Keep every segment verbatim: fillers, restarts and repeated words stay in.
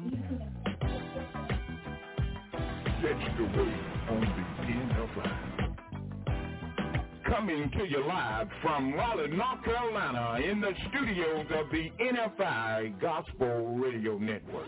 Catch the wave on the N F I. Coming to you live from Raleigh, North Carolina, in the studios of the N F I Gospel Radio Network.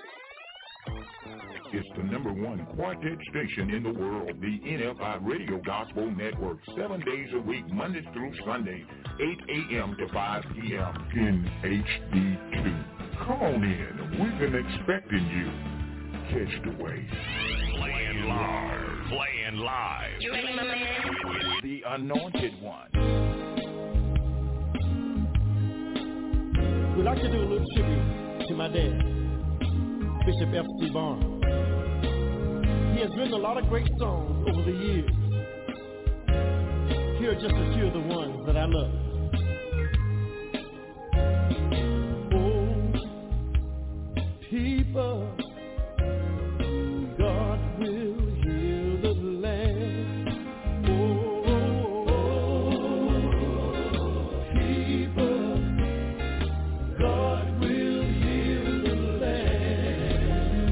It's the number one quartet station in the world, the N F I Radio Gospel Network, seven days a week, Mondays through Sundays, eight a.m. to five p.m. in H D two. Come on in. We've been expecting you. Catch the wave. Playing live. Playing live. You ready, my man? The Anointed One. We'd like to do a little tribute to my dad, Bishop F C Barnes. He has written a lot of great songs over the years. Here are just a few of the ones that I love. Oh, people, God will heal the land. Oh, people, God will heal the land.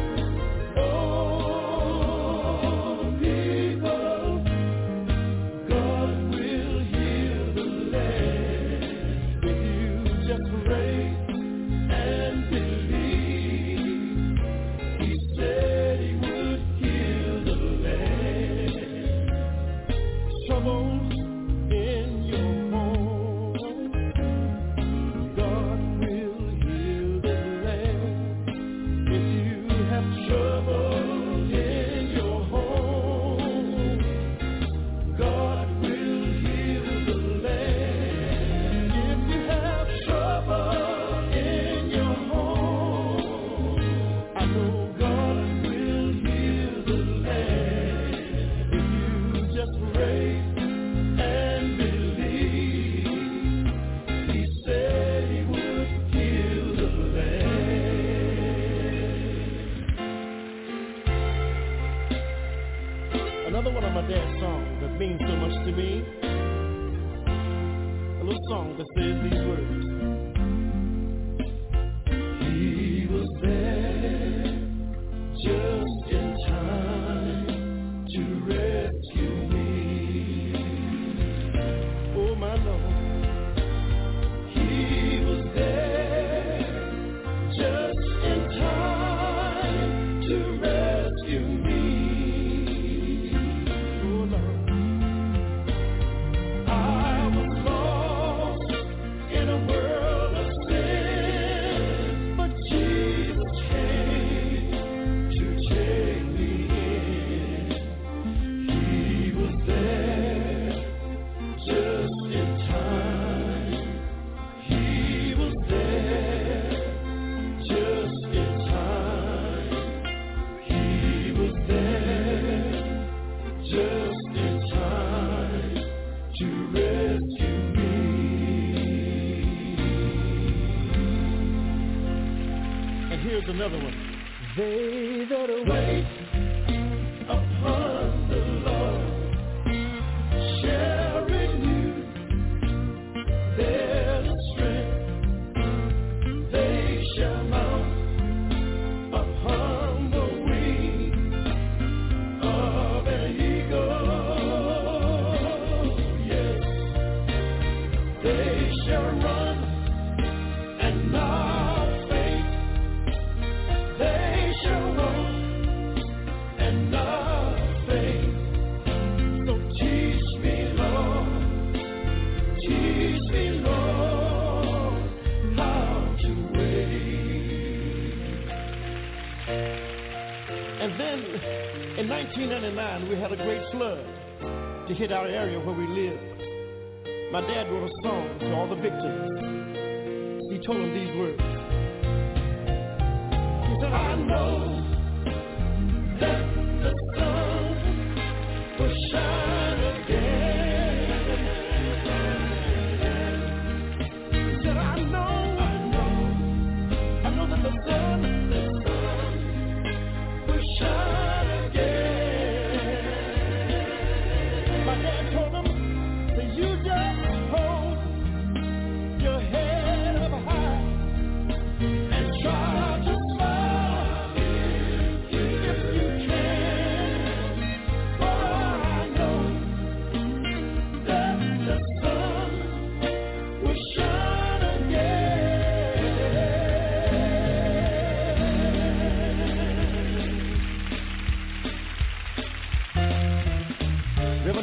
Oh, people, God will heal the land. If you just pray and believe, He said He would heal the land. Troubles in your home, God will heal the land. If you have trouble in your home, God will heal the land. If you have trouble in your home, I know God will heal the land. If you just pray and believe, He said He would heal the land. Another one of my dad's songs that means so much to me, a little song that says these words. He was there just in time to rescue me. Oh, my Lord. He was there just in time to rescue me. Oh, Lord. I was lost in a world of sin, but Jesus came to take me in. He was there just in time. He was there just in time. He was there just in time to rescue me. And here's another one. They that wait upon the Lord shall renew their strength. They shall mount upon the wings of an eagle. Yes, they shall run and not faint. They shall walk and not faint. So teach me, Lord, teach me, Lord, how to wait. And then in nineteen ninety-nine, we had a great flood to hit our area where we lived. My dad wrote a song to all the victims. He told them these words. He said, I know that the sun will shine again. He said, I know, I know, I know that the sun, the sun will shine again. My dad told him that you just hold your head up high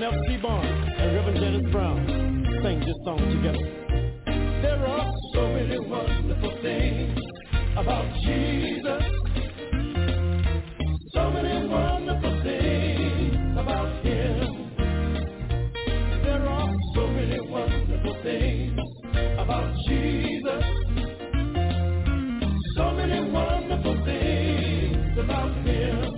F C Barnes and Reverend Dennis Brown sing this song together. There are so many wonderful things about Jesus. So many wonderful things about Him. There are so many wonderful things about Jesus. So many wonderful things about Him.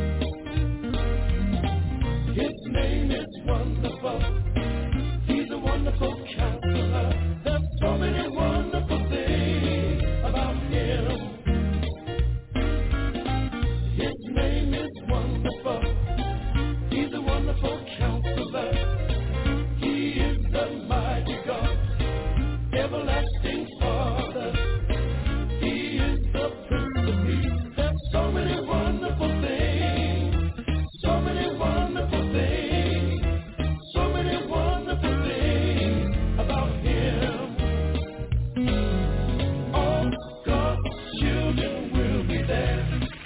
His name is wonderful. He's a wonderful counselor. There's so many wonderful things about Him. His name is wonderful. He's a wonderful counselor. He is the mighty God, everlasting Father. He is the Prince of Peace. There's so many wonderful things. So many wonderful things. So many wonderful things about Him. All God's children will be there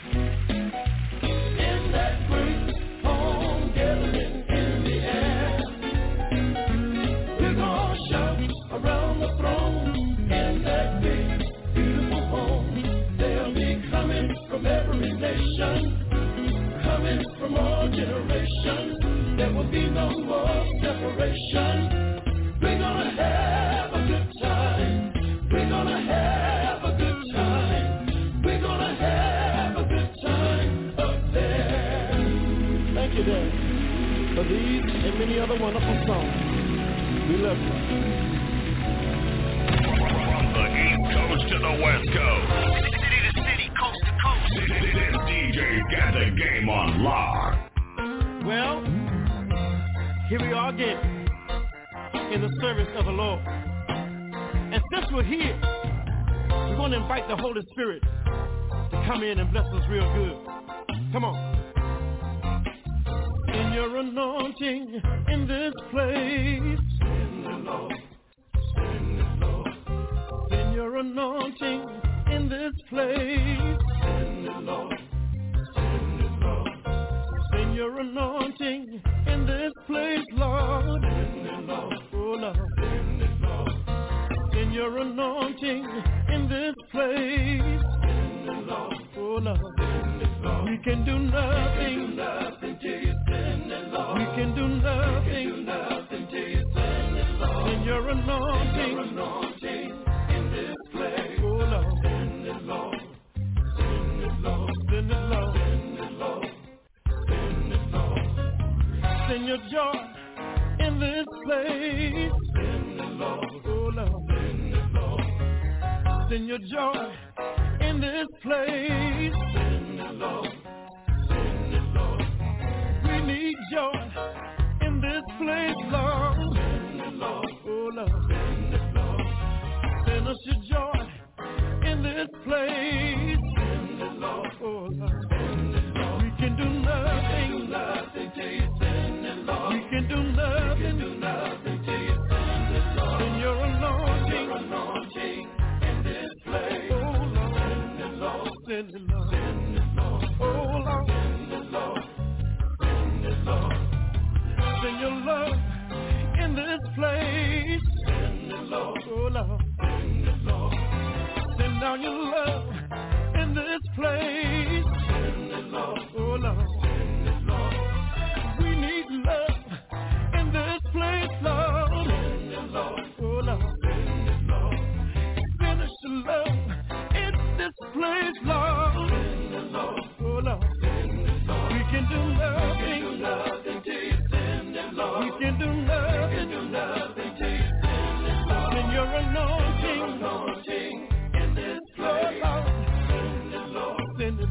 in that great home gathering in the air. We're gonna shout around the throne in that big, beautiful home. They'll be coming from every nation, coming from all generations. There will be no more separation. We're gonna have a good time. We're gonna have a good time. We're gonna have a good time up there. Thank you, Dad, for these and many other wonderful songs. We love you. From the East Coast to the West Coast. City to city, coast to coast. This D J's got the game on lock. Well, here we are again in the service of the Lord. And since we're here, we're going to invite the Holy Spirit to come in and bless us real good. Come on. In your anointing in this place. Send the Lord. Send the Lord. Send your anointing in this place. Send the Lord. Send the Lord. Send your anointing in this place, Lord. Send the Lord. Oh, Lord. Send the Lord. Send your anointing in this place. Send the Lord. Oh, Lord. Send the Lord. We can do nothing. We can do nothing till you send the Lord. We can do nothing. We can do nothing till you send the Lord. Send your anointing. Send your anointing in this place. Oh, Lord. Send the Lord. Send the Lord. Send the Lord. Send the Lord. Send the Lord. Send your joy in this place. Send the Lord. Oh, Lord. Send the Lord. Send your joy in this place. Send the Lord. Send the Lord. We need joy in this place, Lord. Send the Lord. Oh, Lord. Send the Lord. Send us your joy in this place. Send the Lord. Oh, Lord. Send the Lord. We can do nothing. We can do nothing till you send the Lord. We can do nothing. We can do nothing till you send the Lord. Send your anointing. Your anointing in this place. Oh, Lord. Send the Lord. Send the Lord. Send the Lord. Oh, Lord. Send the Lord. Send the Lord. Send your love in this place. Send the Lord. Oh, Lord. Send the Lord. Send down your love in this place. Send the Lord. Oh, Lord. Send the Lord. We need love in this place, Lord. Send the Lord. Oh, Lord. Send the Lord. Finish the love in this place, Lord. Send the Lord. Oh, Lord. Send the Lord. We can do nothing. We can do nothing till you send the Lord. We can do nothing. We can do nothing till you send the Lord. Send your anointing. Send your anointing in this place. Oh, Lord. Send the Lord. Send the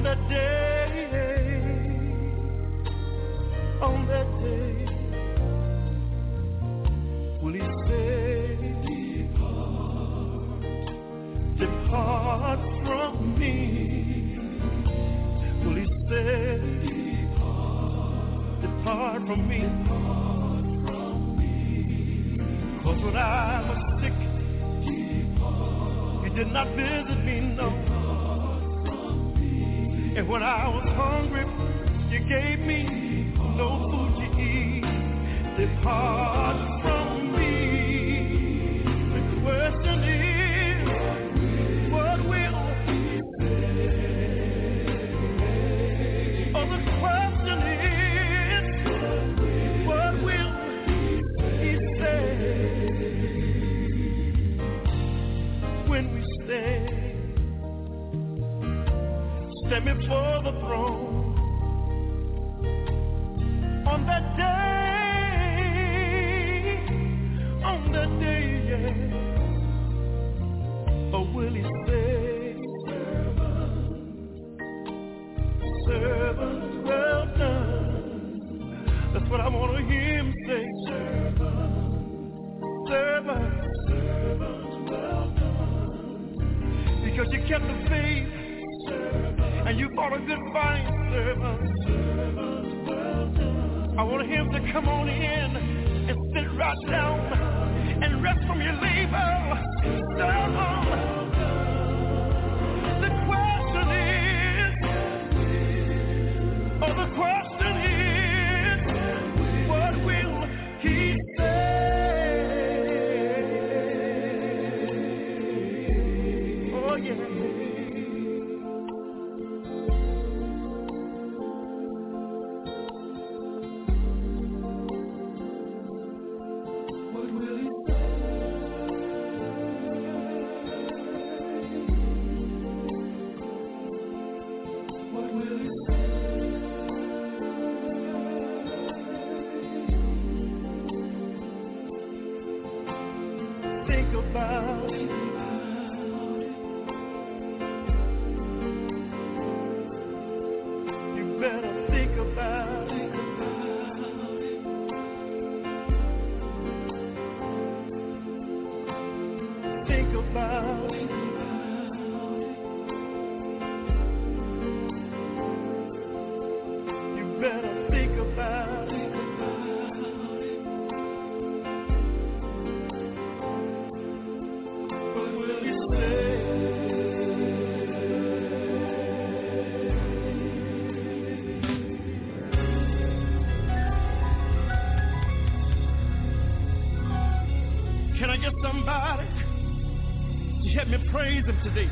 that day, on that day, will he say, depart, depart from me? Will he say, depart, depart from me? Depart from me. Cause when I was sick, depart, you did not visit me, no. Depart from me. And when I was hungry, you gave me no food to eat. Depart from me. The question is, what will he say? Oh, the question is, what will he say? When we stand, stand before the throne. On that day, on that day, yeah. Or will he say, servant, servant, well done? That's what I want to hear him say. Servant, servant, servant, well done. Because you kept the faith, servant, and you fought a good fight, servant, servant, well done. I want him to come on in and sit right down and rest from your labor. Servant. The question is, oh, the question is, what will he say? Oh, yeah. Praise him today.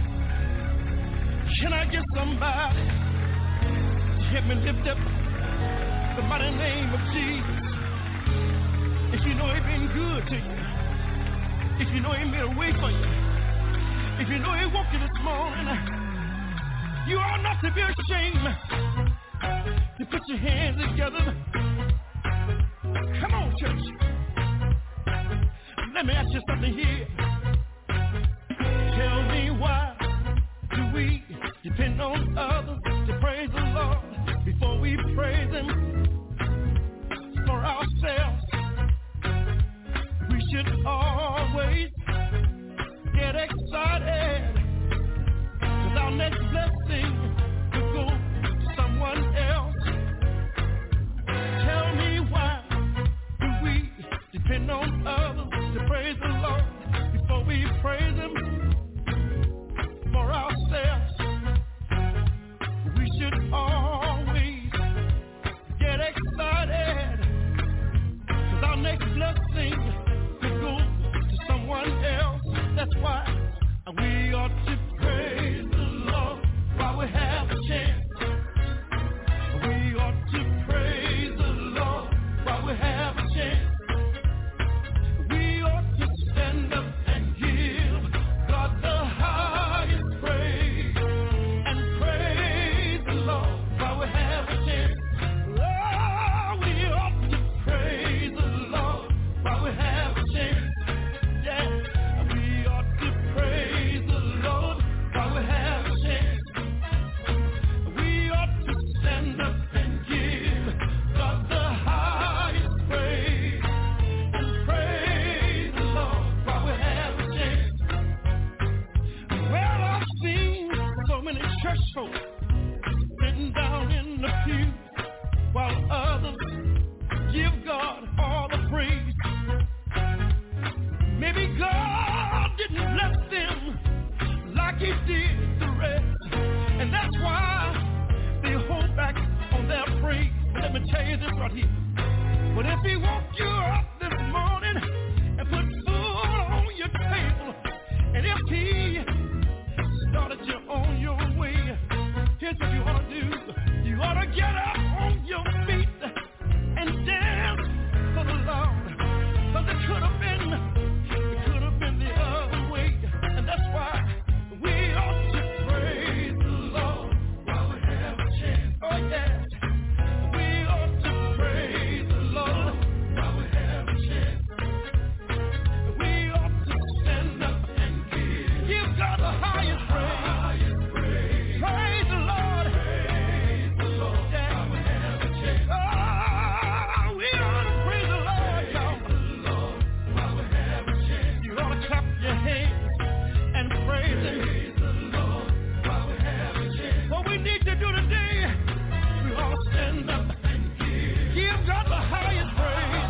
Can I get somebody to help me lift up the mighty name of Jesus? If you know he been good to you, if you know he made a way for you, if you know he woke you this morning, you ought not to be ashamed to put your hands together. Come on, church. Let me ask you something here. Tell me why do we depend on others to praise the Lord before we praise him for ourselves? We should always get excited, cause our next blessing will go to someone else. Tell me why do we depend on others to praise the Lord before we praise him for ourselves? church folks sitting down in the pew while others give God all the praise. Maybe God didn't bless them like he did the rest, and that's why they hold back on their praise. But let me tell you this right here. But if he woke you up this morning and put food on your table, and if he started you on your way, here's what you ought to do. You ought to get up on your feet and dance for the Lord. Because it could have been, it could have been the other way. And that's why we ought to praise the Lord while we have a chance. Oh yeah. We ought to praise the Lord while we have a chance. We ought to stand up and give, give God the highest praise. Praise the Lord. Praise the Lord. Yeah. While we have a chance. Oh, we ought to praise the Lord, y'all. Praise the Lord while we have a chance. You ought to clap your hands and praise Him. Praise the Lord while we have a chance. What we need to do today, we ought to stand up and give, give God the highest praise.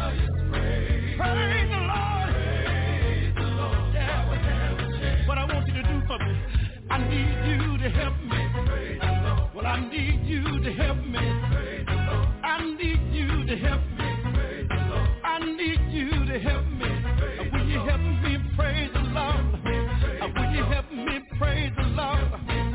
Praise the Lord. Praise the Lord. Yeah. While we have a chance. What I want you to do for me, I need you to help me. Praise the Lord. Well, I need you to help me. Praise the Lord. I need you to help me. Praise the Lord. I need you to help me. Praise will you help me praise the Lord? Will you help me praise the Lord?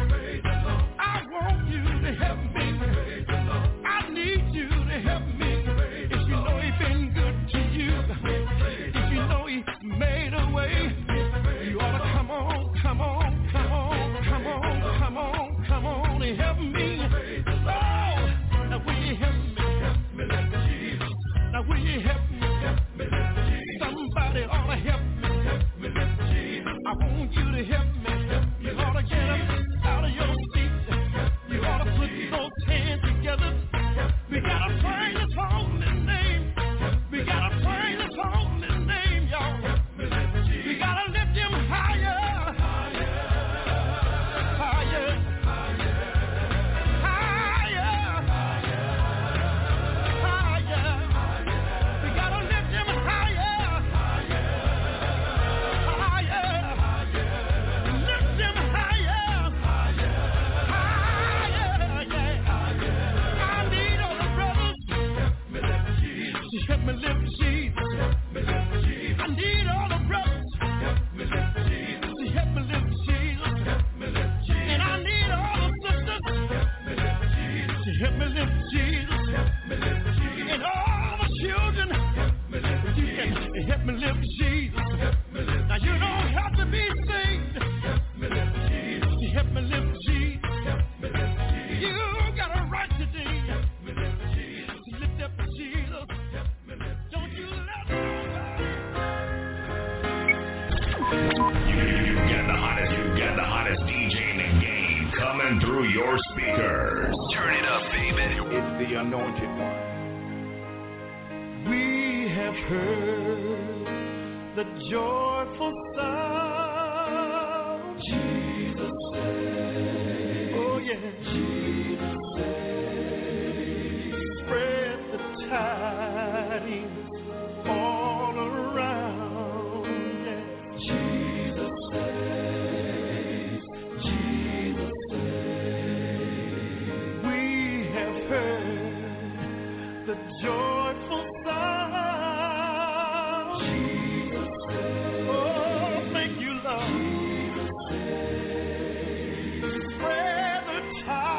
I want you to help me. I need you to help me. If you know He's been good to you, if you know He made a way, you ought to come on, come on, come on, come on, come on, come on and help me. Oh, now will you help me? Now will you help me? Somebody ought to help me. I want you to help me. You ought to get up out of your seat. You ought to put those hands together. We gotta praise His holy name. We gotta praise His holy name, y'all. We gotta lift Him higher. Higher. Higher. Higher. We gotta lift Him higher. Higher. Lift Him higher. Higher. Yeah. I need all the brothers to help me lift Jesus. I need all the brothers to help me lift Jesus. And I need all the sisters to help me lift Jesus. And all the children you can help me lift Jesus. Now you don't have to be saved to help me lift Jesus. You got a right today to lift up Jesus. Don't you let nobody. You, you get the hottest, you get the hottest D J in the game coming through your speakers. Turn it up, baby. It's the anointed one. We have heard the joyful sound. Jesus saves. Oh yeah. Jesus saves. Spread the tidings all around. Yeah. Jesus saves. Jesus saves. We have heard the joyful sound. Jesus saves. Oh, thank you, Lord. Jesus saves. Spread the tidings.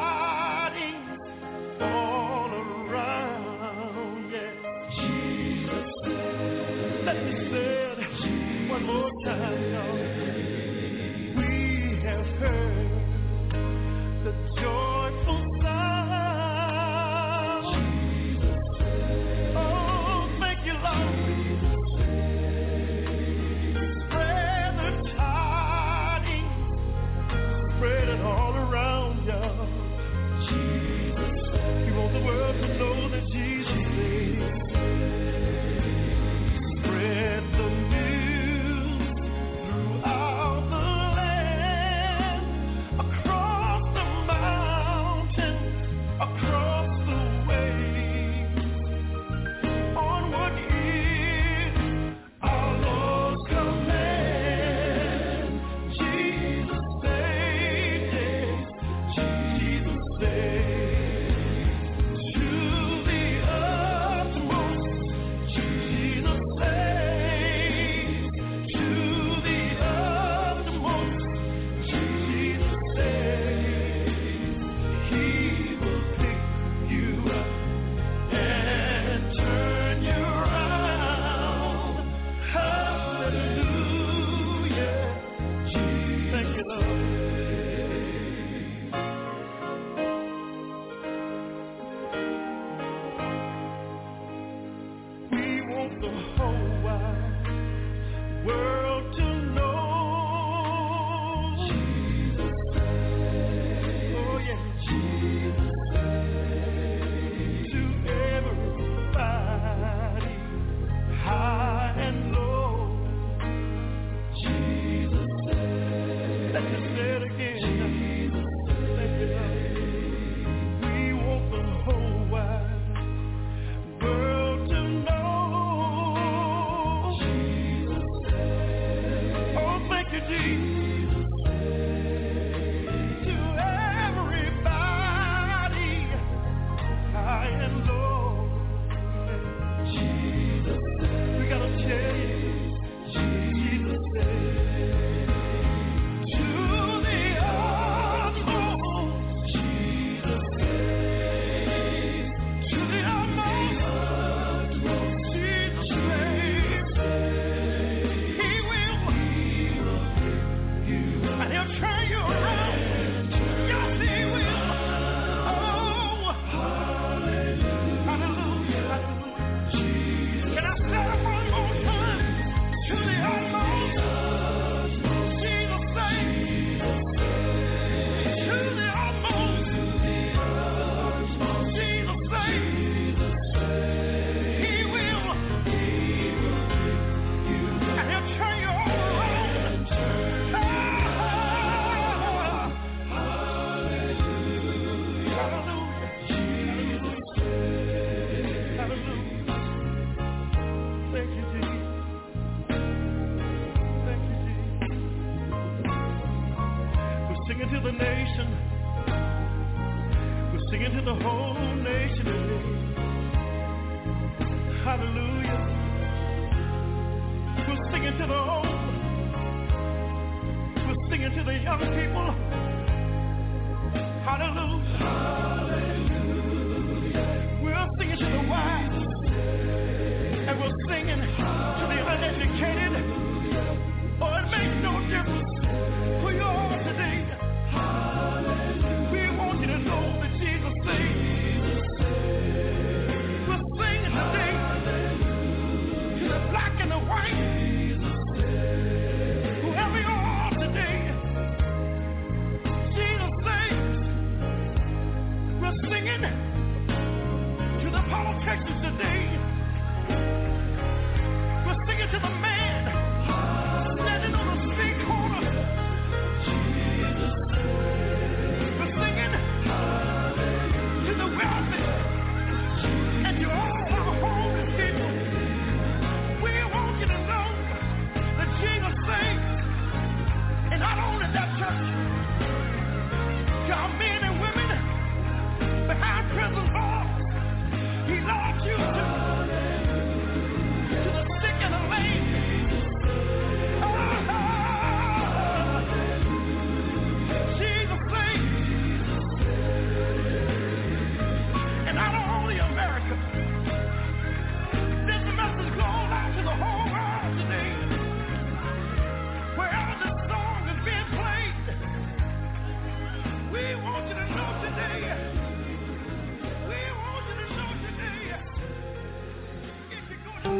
singing to the whole nation today. Hallelujah. We're singing to the old. We're singing to the young people. Hallelujah. Hallelujah. We're singing to the wise. And we're singing to the uneducated. Oh, it makes no difference who you are today. Hallelujah. We want you to know that Jesus saves. We're singing today to the black and the white. Whoever you are today, Jesus saves. We're singing to the politicians today. We're singing to the man standing on the street corner. We're singing to the wealthy and to all our homeless people. We want you to know that Jesus saves. And not only that, church, to our men and women behind prison bars, He loves you to, to the sick and the lame. Jesus saves. And not only America. This message goes out to the whole world today. Wherever this song is being played, we want you to know today. We want you to know today. If you're going to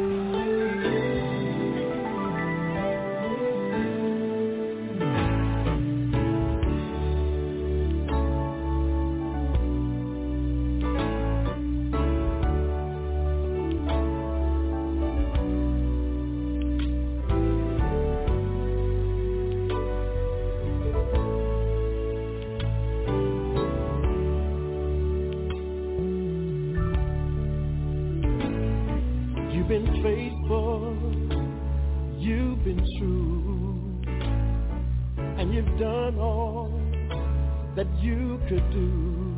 You've been faithful, you've been true, and you've done all that you could do.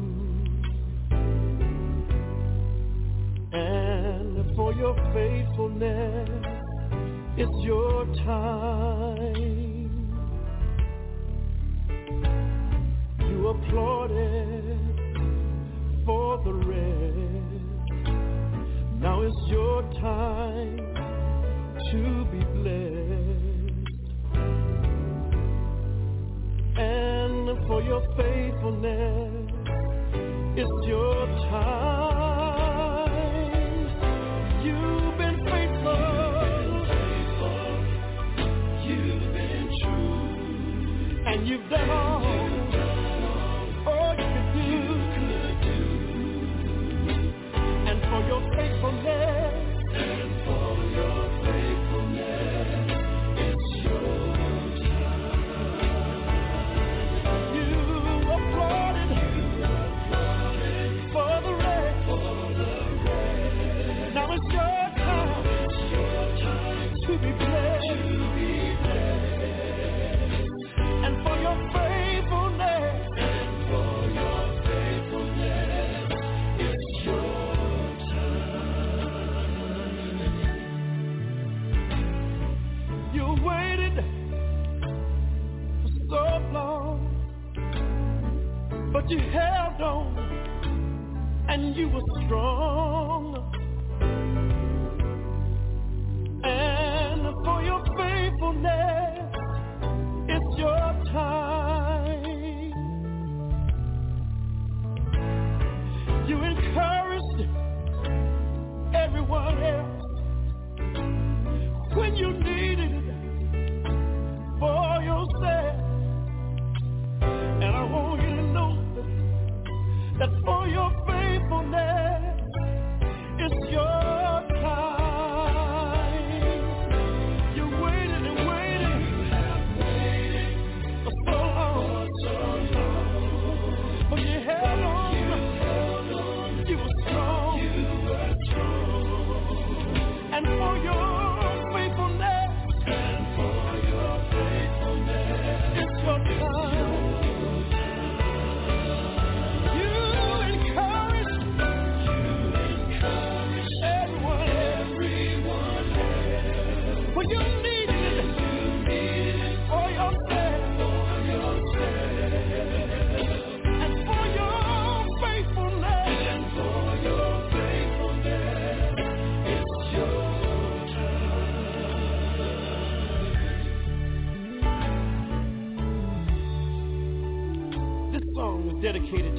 And for your faithfulness, it's your time. You applauded for the rest. Now it's your time to be blessed. And for your faithfulness, it's your time. You've been faithful. You've been true. And you've done all, all you could do. And for your faithfulness, and for your faithfulness, it's your time. You applauded, you applauded for the rest, for the rest. Now it's your time, it's your time to be blessed, to be blessed. And for your faithfulness, and for your faithfulness, it's your so long, but you held on and you were strong. And for your faithfulness, it's your time. You encouraged everyone else when you needed it for yourself. And I want you to know that, that for your faithfulness, it's your time. You waited and waited, for so long, but you held on, you were strong, and for your faithfulness, it's your time. You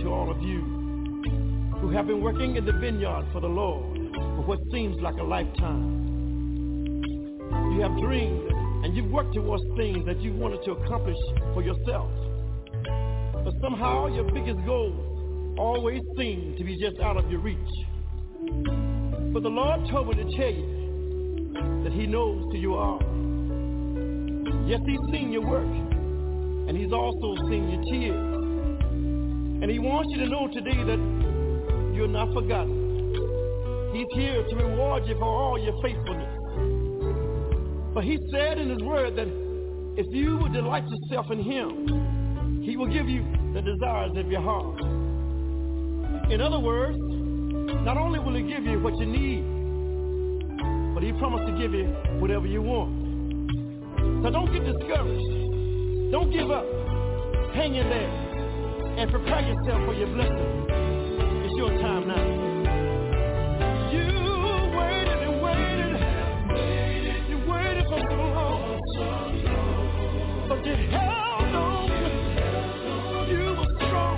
to all of you who have been working in the vineyard for the Lord for what seems like a lifetime. You have dreamed and you've worked towards things that you wanted to accomplish for yourself. But somehow your biggest goals always seem to be just out of your reach. But the Lord told me to tell you that he knows who you are. Yes, he's seen your work, and he's also seen your tears. And he wants you to know today that you're not forgotten. He's here to reward you for all your faithfulness. For he said in his word that if you would delight yourself in him, he will give you the desires of your heart. In other words, not only will he give you what you need, but he promised to give you whatever you want. So don't get discouraged. Don't give up. Hang in there and prepare yourself for your blessing. It's your time now. You waited and waited. You waited for so long. But you held on. You were strong.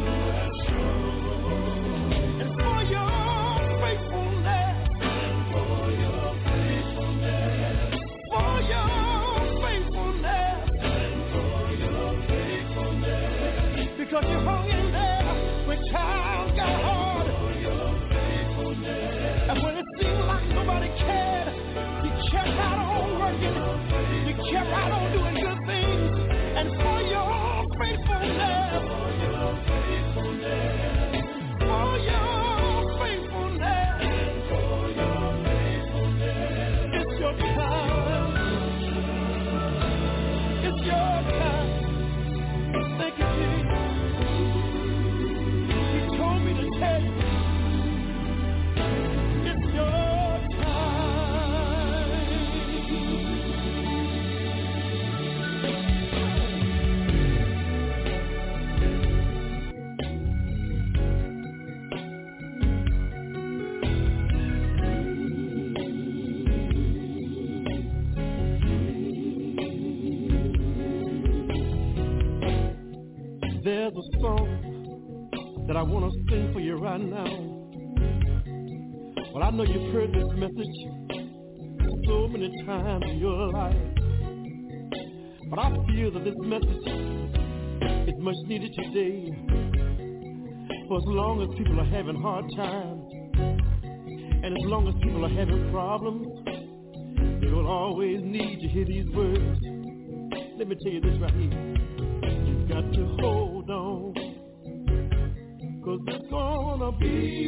And for your faithfulness. For your faithfulness. For your because you hung in there when times got hard. And when it seemed like nobody cared, you kept right on working. You kept right on doing good things. And for your faithfulness, for your faithfulness, it's your time. It's your time. Thank you, Jesus. It's your time. There's a song that I want to sing for you right now. Well, I know you've heard this message so many times in your life, but I feel that this message is much needed today. For as long as people are having hard times, and as long as people are having problems, they will always need to hear these words. Let me tell you this right here. You've got to hold on, 'cause it's gonna be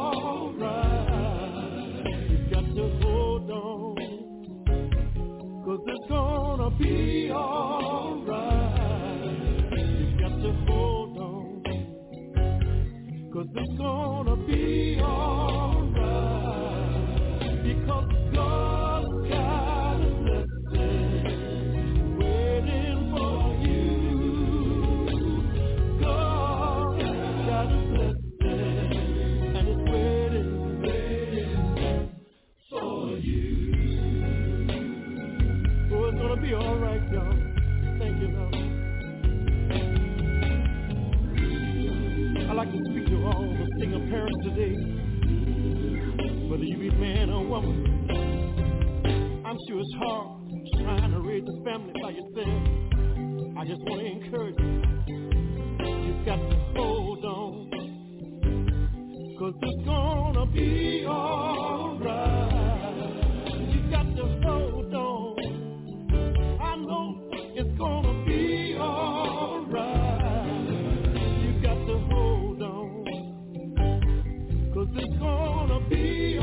alright. You've got to hold on, 'cause it's gonna be alright. You've got to hold on, 'cause it's gonna be alright. Because God's got a blessing waiting for you. God got a blessing and it's waiting, waiting for you. Oh, it's gonna be all right, y'all. Thank you, Lord. I'd like to speak to all the single parents today, whether you be man or woman. I'm sure it's hard trying to raise a family by yourself. I just want to encourage you. You've got to hold on, 'cause it's gonna be alright. You've got to hold on. I know it's gonna be alright. You've got to hold on, 'cause it's gonna be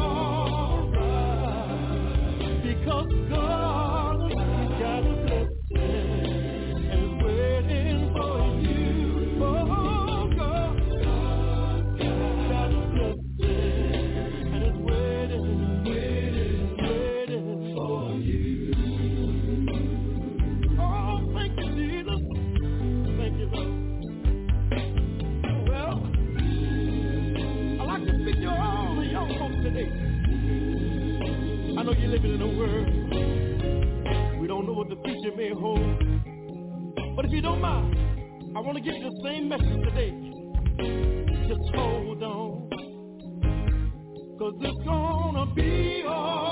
alright. Because God, He's got a blessing and is waiting for you. Oh, God, God's got a blessing and is waiting, waiting, waiting for you. Oh, thank you, Jesus. Thank you, Lord. Well, I'd like to speak to all the young folks today. I know you're living in a world we don't know what the future may hold. But if you don't mind, I want to give you the same message today Just hold on, 'cause it's gonna be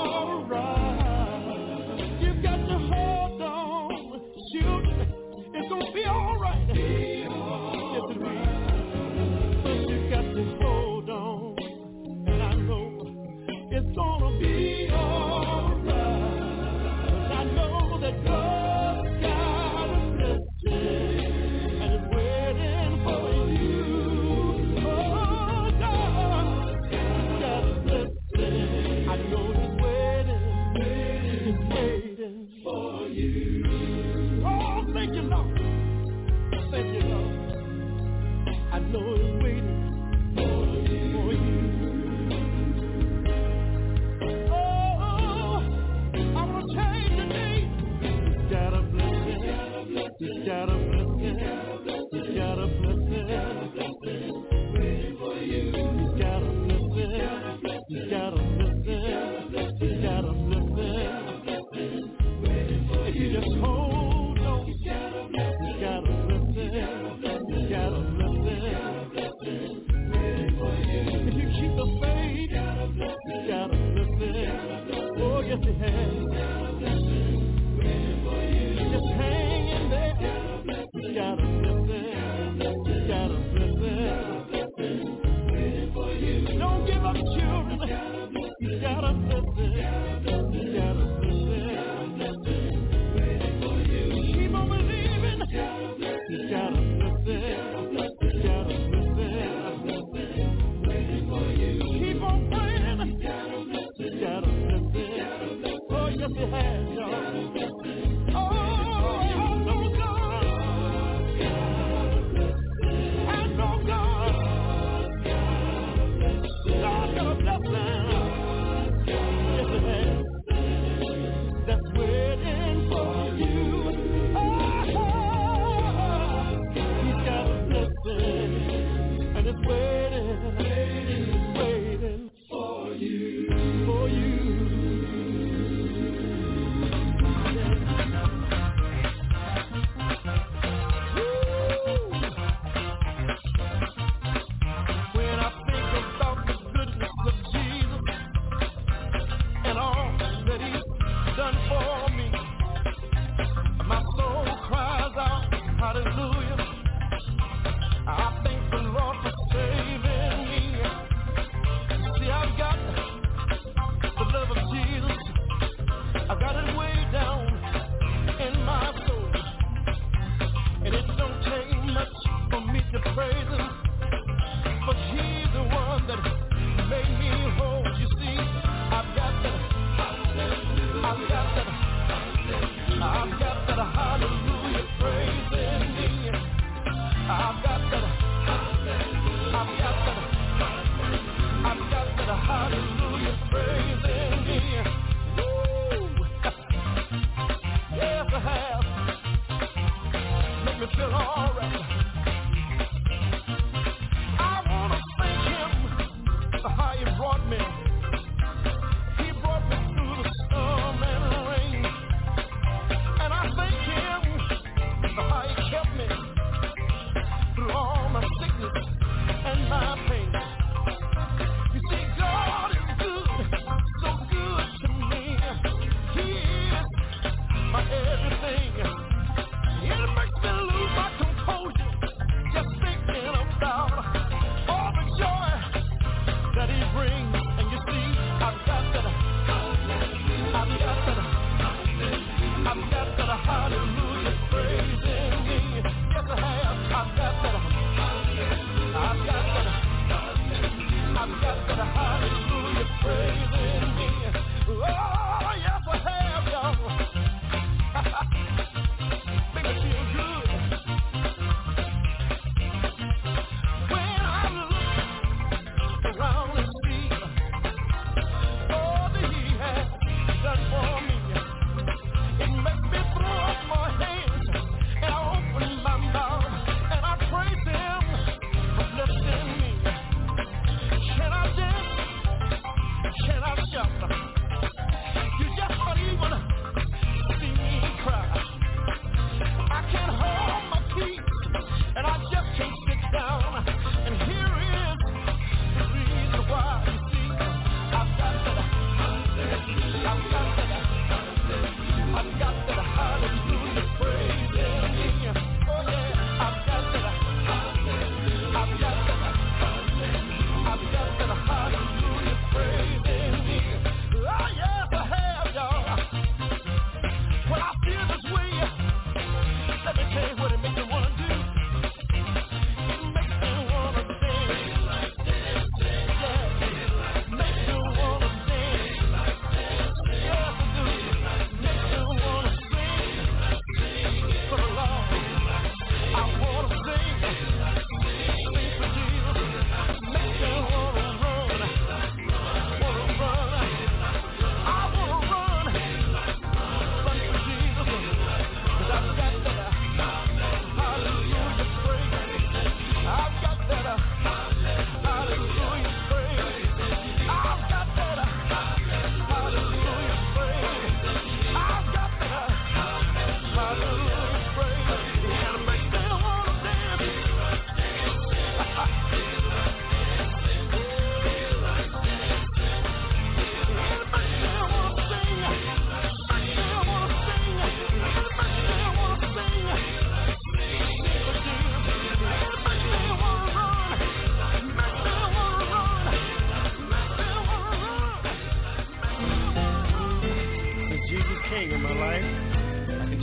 alright. You've got to hold on, children. It's gonna be alright. Yes, it will. But you've got to hold on, and I know it's gonna be alright. 'Cause I know that God's got a blessing, and it's waiting for you. Oh, God's got a blessing. I know He's waiting, He's waiting for you. Oh, thank you, Lord. Thank you, Lord. I know He's waiting for you. For you. Oh, I want to change the name. He's got a blessing. He's got a blessing. He's got a blessing. Waiting for you. He's got a blessing. He's got a blessing. He's got a blessing. If you just hold on, He's got a blessing. He's got a blessing. He's got a blessing. If you keep the faith, He's got a blessing. Oh, yes, He has. Just hang in there. He's got a blessing. He's got a blessing. Don't give up, children. He's got a blessing. He's got a blessing. Keep on believing. He's got a blessing. He's got a blessing. Keep on praying. He's got a blessing.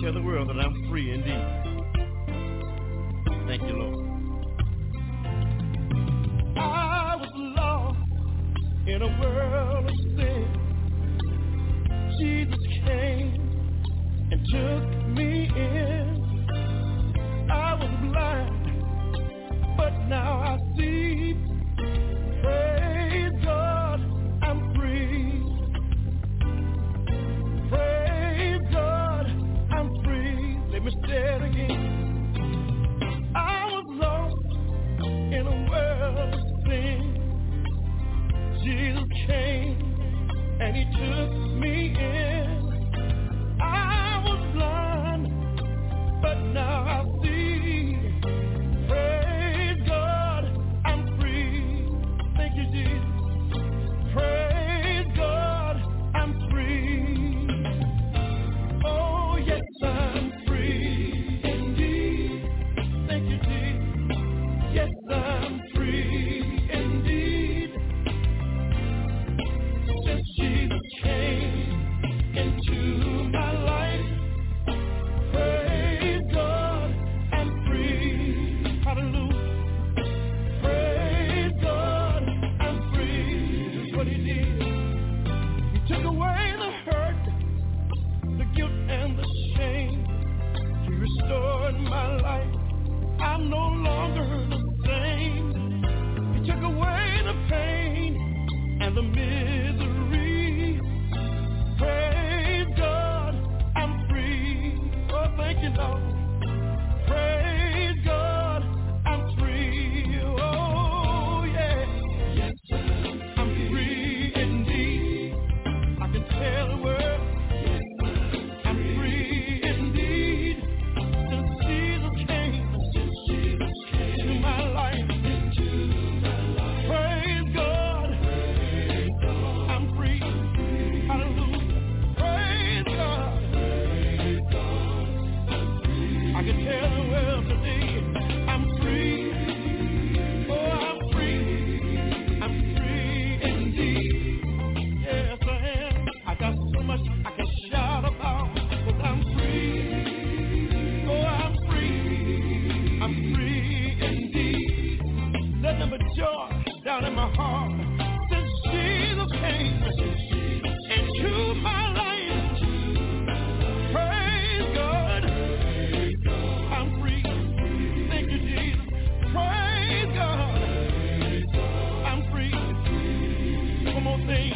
tell the world that I'm free indeed. Thank you, Lord. I was lost in a world of sin. Jesus came and took me in. I was blind, but now I see. Praise God, I'm free. Praise God, I'm free. Let me say it again. I was lost in a world of sin. Jesus came and he took me in. I was blind, but now I see. Praise God, I'm free. Thank you, Jesus. Praise God, I'm free. Oh, yes, I'm free indeed. Thank you, Jesus. Yes, I'm free indeed. Since Jesus came into my life, praise God, I'm free. Hallelujah. Praise God, I'm free. That's what he did. He took away the hurt, the guilt and the shame. He restored my life. I'm no longer the same. He took away the pain and the misery. Praise God, I'm free. Oh, thank you, Lord. Praise God, I'm free. Oh, yeah. Yes, I'm free indeed. I can tell the world. Yes, I'm free indeed. Since Jesus came, since Jesus came to my life, into my life. Praise God, praise God, I'm free. Hallelujah. Praise God, praise God, I'm free. I can tell the world today, I'm free. Oh, I'm free. I'm free indeed. Yes, I am. I got so much I can shout about, but I'm free. Oh, I'm free. I'm free indeed. Nothing but joy down in my heart since Jesus came into my life. Praise God, I'm free. Thank you, Jesus. Praise God, I'm free. One more thing.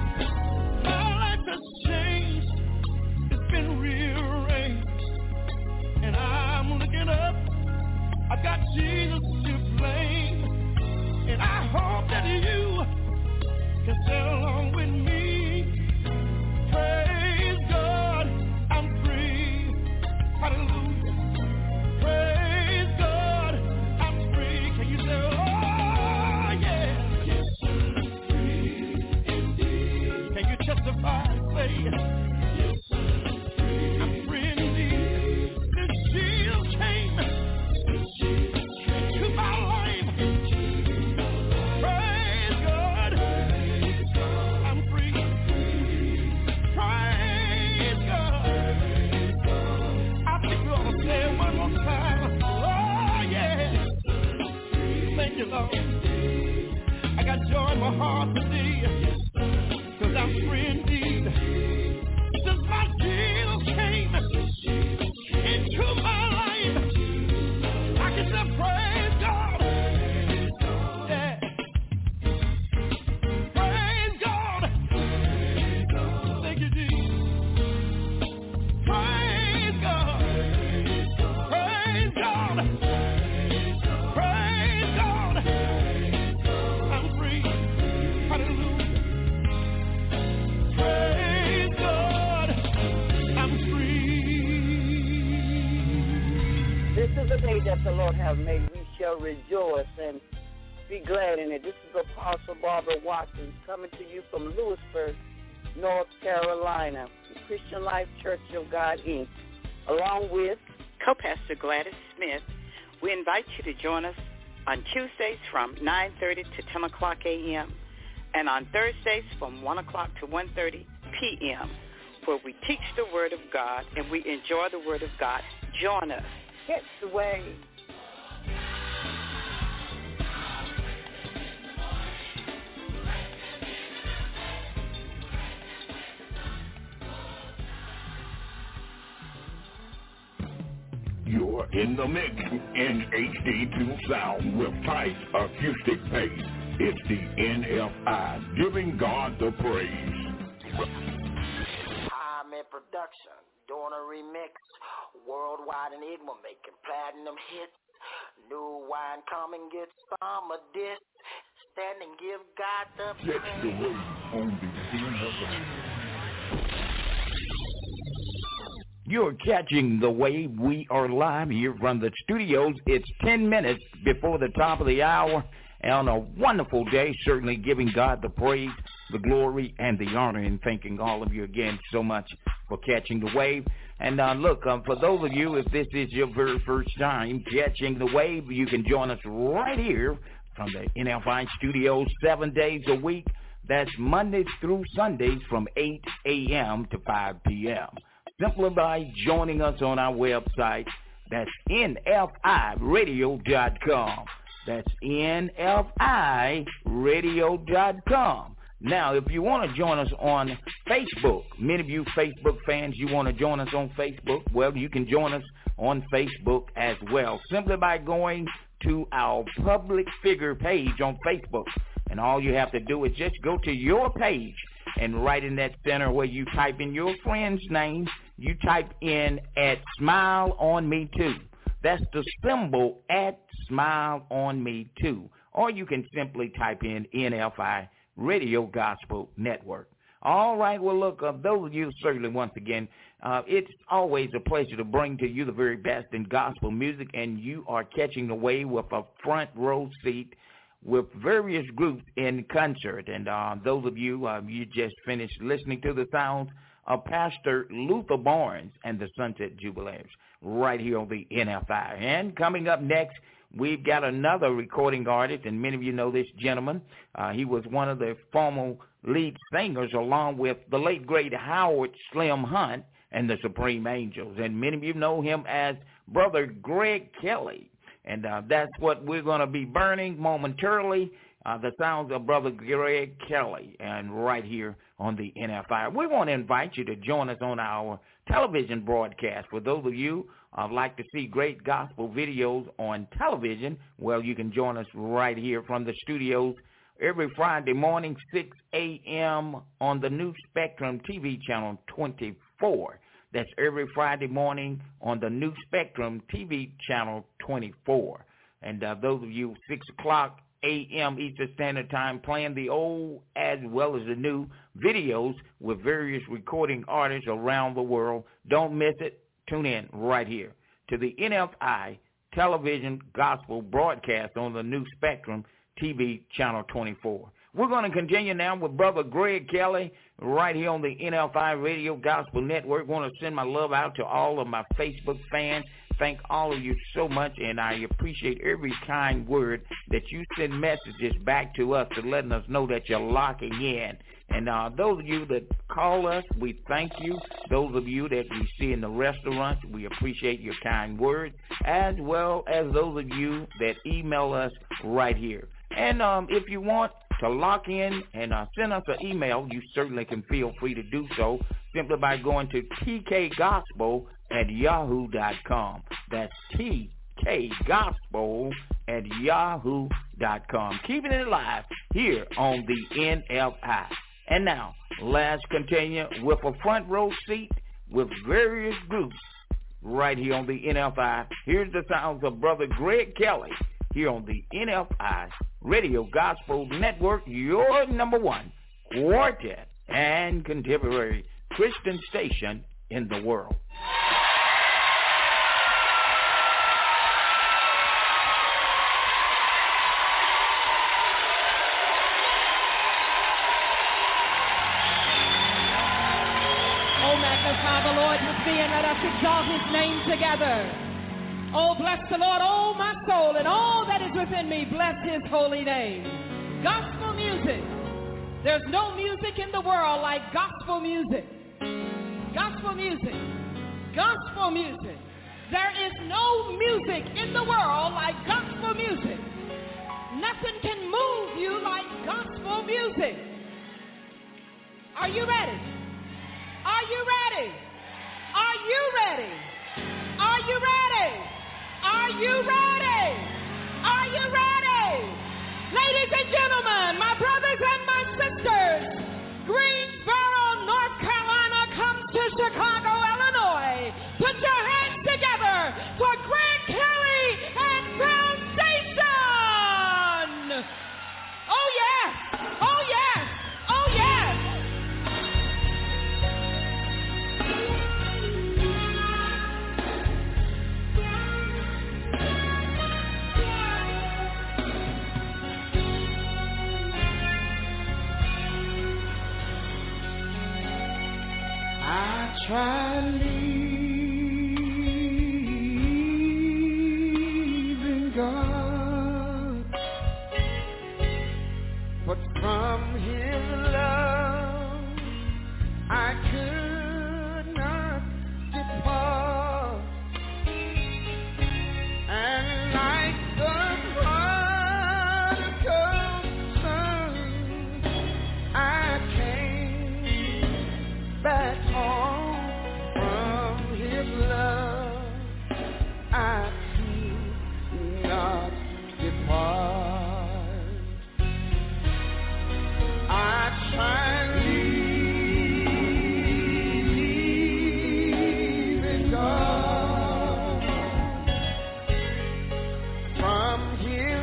My life has changed. It's been rearranged. And I'm looking up. I got Jesus to blame. And I hope that you can sail along with me. Praise God, I'm free. Hallelujah. Praise God, I'm free. Can you say, oh, yeah. Yes, I'm free indeed. Can you testify and say, yes, I'm free. I'm free indeed. Since Jesus came, since Jesus came into my life. Praise God, I'm free. Praise God. I think we ought to say it one more time. Oh, yeah. Thank you, Lord. I got joy in my heart today, because I'm free indeed. Since my Jesus came into my life, I can say praise God. Yeah. Praise God. Thank you, Jesus. Praise God. Praise God. Praise God. I'm free. Hallelujah. Praise God. I'm free. This is the day that the Lord has made. We shall rejoice and be glad in it. This is Apostle Barbara Watkins coming to you from Lewisburg, North Carolina, Christian Life Church of God, Incorporated, along with Co-Pastor Gladys Smith. We invite you to join us on Tuesdays from nine thirty to ten o'clock a.m. and on Thursdays from one o'clock to one thirty p.m. where we teach the Word of God and we enjoy the Word of God. Join us. Catch the wave. You're in the mix in H D two sound with tight acoustic bass. It's the N F I, giving God the praise. I'm in production, doing a remix. Worldwide Enigma making platinum hits. New wine come and get some of this. Stand and give God the praise. Catch the wave on the N F I. You're catching the wave. We are live here from the studios. It's ten minutes before the top of the hour. And on a wonderful day, certainly giving God the praise, the glory, and the honor, and thanking all of you again so much for catching the wave. And uh, look, um, for those of you, if this is your very first time catching the wave, you can join us right here from the N F I studios seven days a week. That's Mondays through Sundays from eight a.m. to five p.m. Simply by joining us on our website. That's N F I radio dot com. That's N F I radio dot com. Now, if you want to join us on Facebook, many of you Facebook fans, you want to join us on Facebook, well, you can join us on Facebook as well, simply by going to our public figure page on Facebook. And all you have to do is just go to your page, and right in that center where you type in your friend's name, you type in at Smile on Me Too. That's the symbol at Smile on Me Too. Or you can simply type in N F I Radio Gospel Network. All right, well, look, uh, those of you, certainly once again, uh, it's always a pleasure to bring to you the very best in gospel music, and you are catching the wave with a front row seat with various groups in concert. And uh, those of you, uh, you just finished listening to the sounds of Pastor Luther Barnes and the Sunset Jubilees right here on the N F I. And coming up next, we've got another recording artist, and many of you know this gentleman. Uh, he was one of the former lead singers along with the late, great Howard Slim Hunt and the Supreme Angels. And many of you know him as Brother Greg Kelly. And uh, that's what we're going to be burning momentarily, uh, the sounds of Brother Greg Kelly, and right here on the N F I. We want to invite you to join us on our television broadcast. For those of you who uh, like to see great gospel videos on television, well, you can join us right here from the studios every Friday morning, six a.m. on the New Spectrum T V channel twenty-four. That's every Friday morning on the New Spectrum T V channel twenty-four. And uh, those of you, six o'clock a.m. Eastern Standard Time, playing the old as well as the new videos with various recording artists around the world. Don't miss it. Tune in right here to the N F I television gospel broadcast on the New Spectrum T V channel twenty-four. We're going to continue now with Brother Greg Kelly right here on the N F I Radio Gospel Network. I want to send my love out to all of my Facebook fans. Thank all of you so much, and I appreciate every kind word that you send messages back to us to letting us know that you're locking in. And uh, those of you that call us, we thank you. Those of you that we see in the restaurants, we appreciate your kind words, as well as those of you that email us right here. And um, if you want to lock in and uh, send us an email, you certainly can feel free to do so simply by going to t k gospel at yahoo dot com. That's t k gospel at yahoo dot com. Keeping it alive here on the N F I. And now, let's continue with a front row seat with various groups right here on the N F I. Here's the sounds of Brother Greg Kelly here on the N F I Radio Gospel Network, your number one quartet and contemporary Christian station in the world. Oh, magnify the Lord with me, and let us exalt his name together. Oh, bless the Lord, oh my soul, and all that is within me, bless his holy name. Gospel music. There's no music in the world like gospel music. gospel music. Gospel music. There is no music in the world like gospel music. Nothing can move you like gospel music. Are you ready? Are you ready? Are you ready? Are you ready? Are you ready? Are you ready? Ladies and gentlemen, my brothers and my sisters, Greensboro, North Carolina comes to Chicago, Illinois. Put your hands together for Grant Kelly and Crown Station. Oh yes, oh yes, oh yes. I try leaving God, but from His love I could not depart, and like the prodigal son, I came back home. From His love I could not depart. I tried leaving God. From His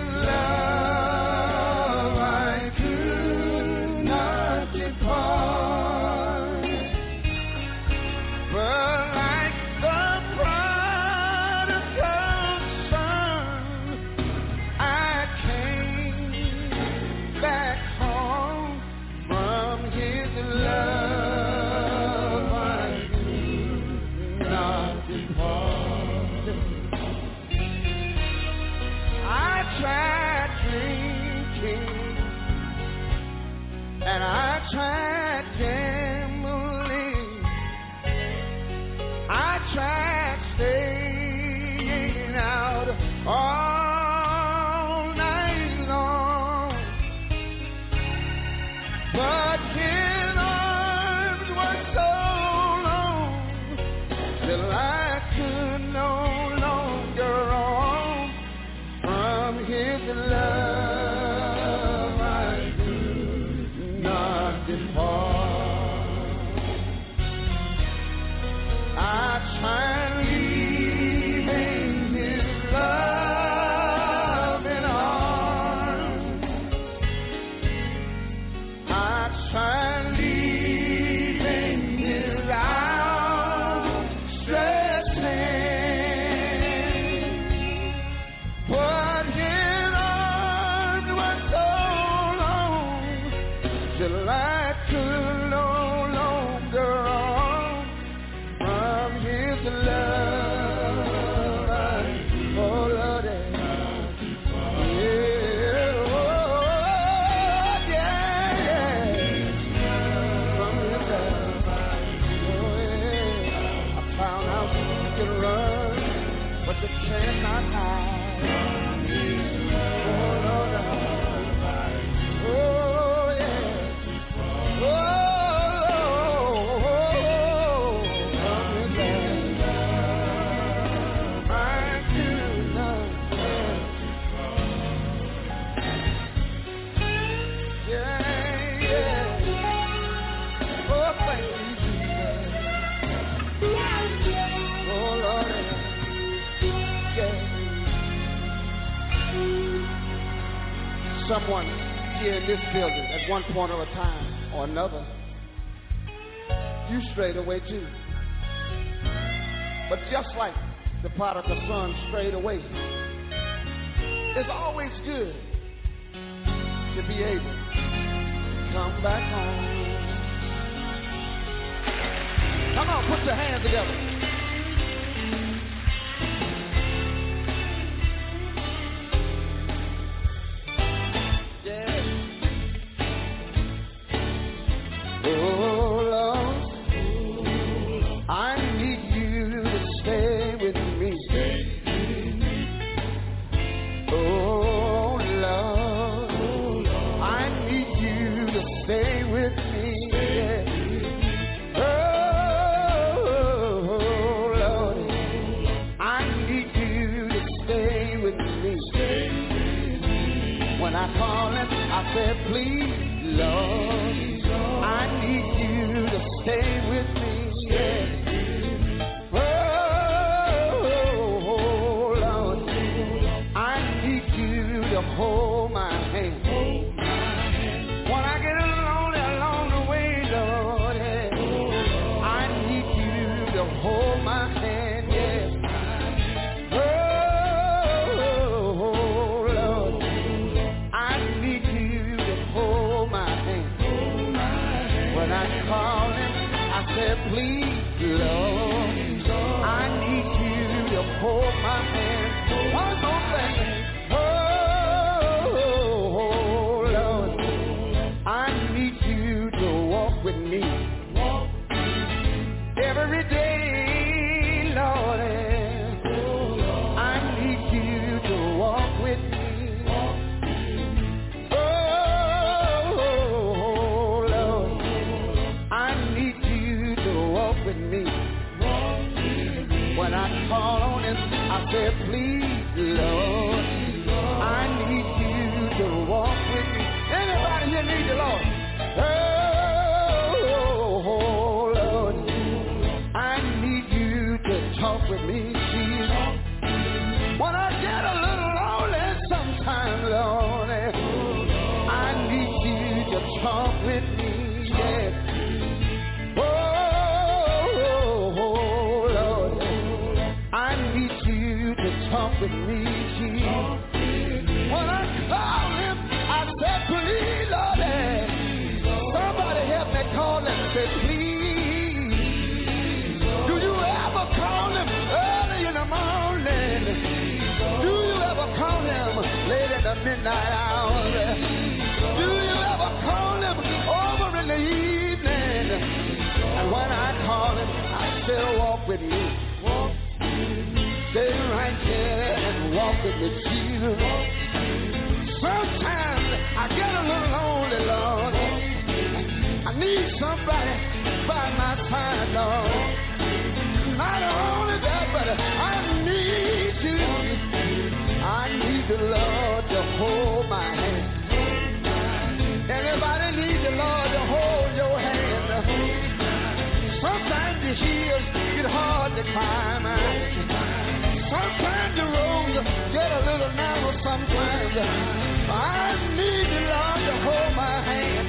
love I could not depart. But like the prodigal son, I came back home. From His love I could not depart. I tried drinking and I tried gambling. I tried staying out all night long, but His arms were so long till I could no longer roam. From His love I could not depart. I tried leaving His loving arms. I tried leaving His outstretched hand, but His arms were so long till I could no longer roam. From His love I, oh Lord, yeah, oh, yeah, yeah. From His love, oh yeah. I found out you can run, but you cannot hide. Oh Lord, oh yeah, oh. Someone here in this building at one point or a time or another, you strayed away too. But just like the prodigal son strayed away, it's always good to be able to come back home. Come on, put your hands together. Oh Lord, I said, please, Lord, I need you to stay with me. Oh, Lord, I need you to hold my hand. When I get lonely along the way, Lord, I need you to hold my hand. Please, Lord, I need you to hold my hand. One more thing. Oh, Lord, I need you to walk with me every day, Lord. I need you to walk with me. When I call on him, I say, please, Lord, I need you to walk with me. Anybody here need the Lord? Oh, Lord, I need you to talk with me, Jesus. When I get a little lonely sometimes, Lord, I need you to talk with me, yes. Talk with me, Jesus. When I call him, I said, please, Lord. Somebody help me call him and say, please. Do you ever call him early in the morning? Do you ever call him late in the midnight hour? Do you ever call him over in the evening? And when I call him, I still walk with me. Stay right there and walk with me, Jesus. Sometimes I get a little lonely, Lord. I need somebody by my side, Lord. Not only that, but I need you. I need the Lord to hold my hand. Anybody need the Lord to hold your hand? Sometimes the hills get hard to climb. Sometimes the roads get a little narrow sometimes. I need the Lord to hold my hand.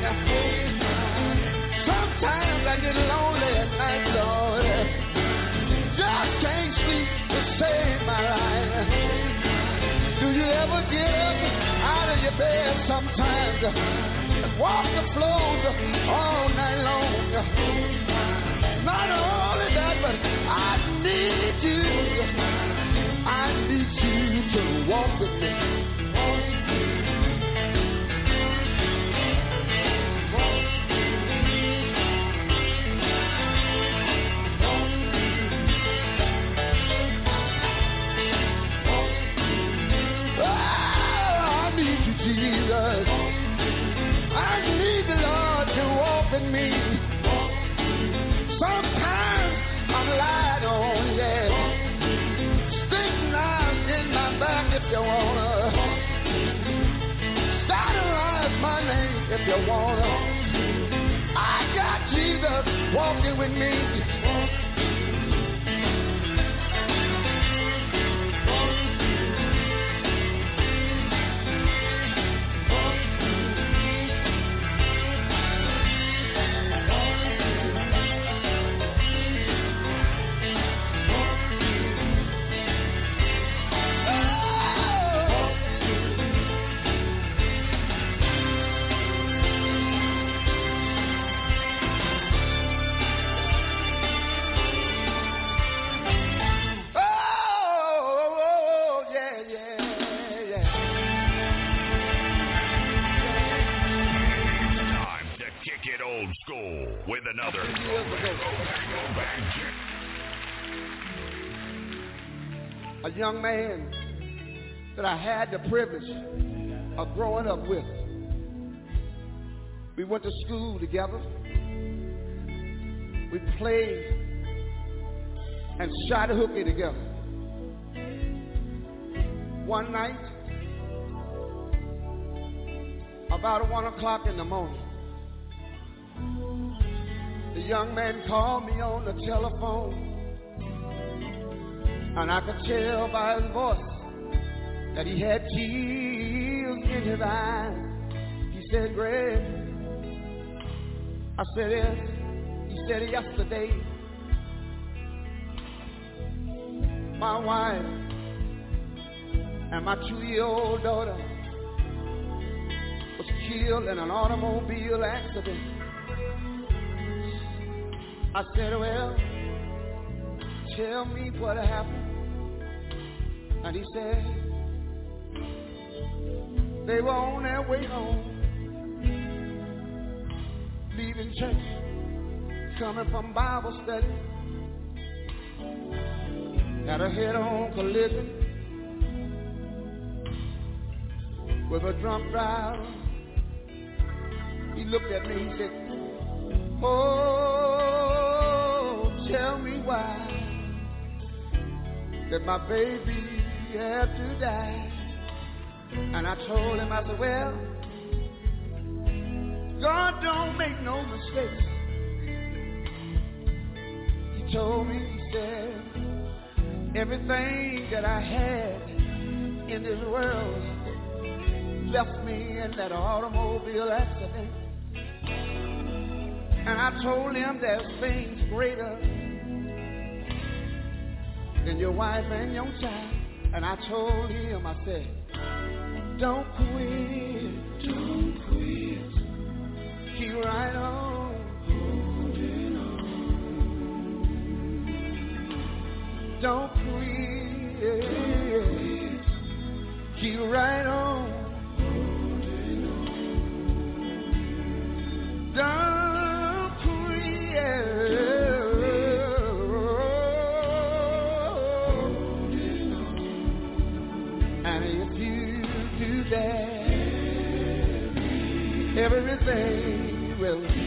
Sometimes I get lonely at night, Lord. Just can't sleep to save my life. Do you ever get up out of your bed sometimes and walk the floors all night long? Not only that, but I need you. I need you to walk with me. Oh, I need you, Jesus. I need the Lord to walk with me. Sometimes I'm lied on, yeah. If you wanna satirize my name, if you wanna, I got Jesus walking with me. With another a young man that I had the privilege of growing up with. We went to school together. We played and shot a hooky together. One night, About one o'clock in the morning, the young man called me on the telephone, and I could tell by his voice that he had tears in his eyes. He said, Greg. I said, yes. He said, yesterday, my wife and my two-year-old daughter was killed in an automobile accident. I said, well, tell me what happened. And he said, they were on their way home, leaving church, coming from Bible study, had a head-on collision with a drunk driver. He looked at me and said, oh, tell me why that my baby had to die. And I told him, I said, well, God don't make no mistakes. He told me, he said, everything that I had in this world left me in that automobile accident. And I told him there's things greater than your wife and your child. And I told him, I said, don't quit, don't quit, keep right on, holding on. Don't quit, keep right on, holding on. Don't quit, holding on. And if you do that, everything will be.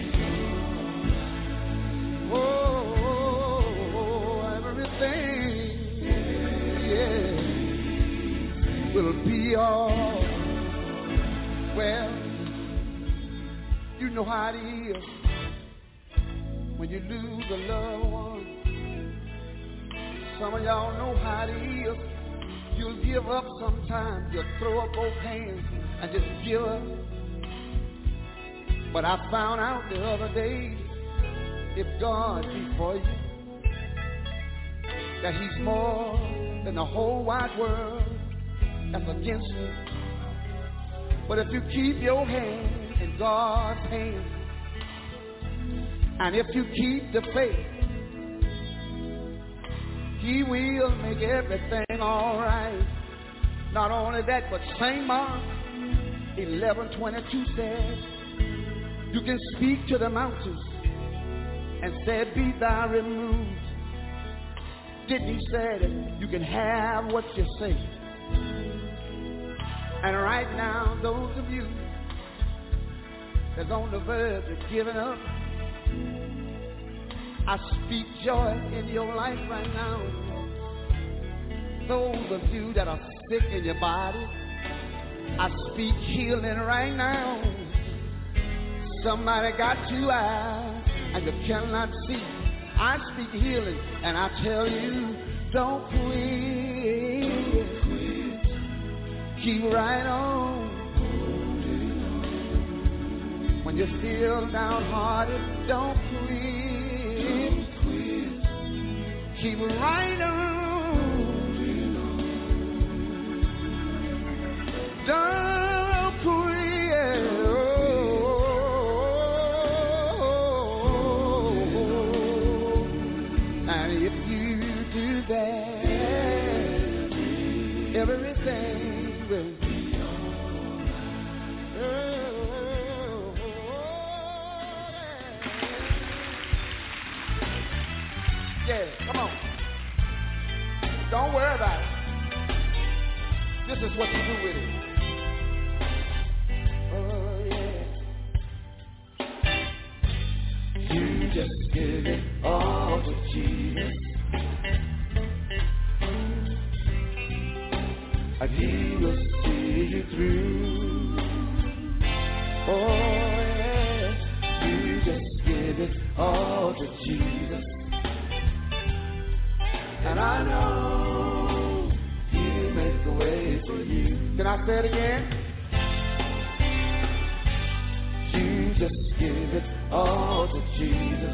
Oh, everything, yeah, will be all. Well, you know how it is when you lose a loved one. Some of y'all know how it is. You'll give up sometimes. You'll throw up both hands and just give up. But I found out the other day, if God be for you, that he's more than the whole wide world that's against you. But if you keep your hand in God's hand, and if you keep the faith, he will make everything all right. Not only that, but Saint Mark eleven twenty-two says, you can speak to the mountains and say, be thou removed. Didn't he say that you can have what you say? And right now, those of you that's on the verge of giving up, I speak joy in your life right now. Those of you that are sick in your body, I speak healing right now. Somebody got two eyes and you cannot see. I speak healing and I tell you, don't quit. Keep right on. When you feel downhearted, don't quit. Keep right on. Don't quit. And if you do that, everything will be alright. Yeah, come on. Don't worry about it. This is what you do with it. Oh, yeah. You just give it all to Jesus. And he will see you through. Oh, yes. You just give it all to Jesus. And I know He'll make a way for you. Can I say it again? You just give it all to Jesus.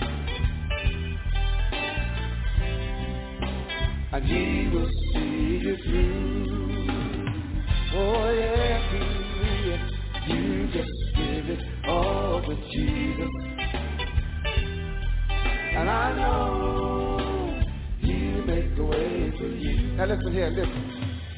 And He will see you through. Oh, yeah, He will. You just give it all to Jesus. And I know He'll make a way for you. Now listen here, listen.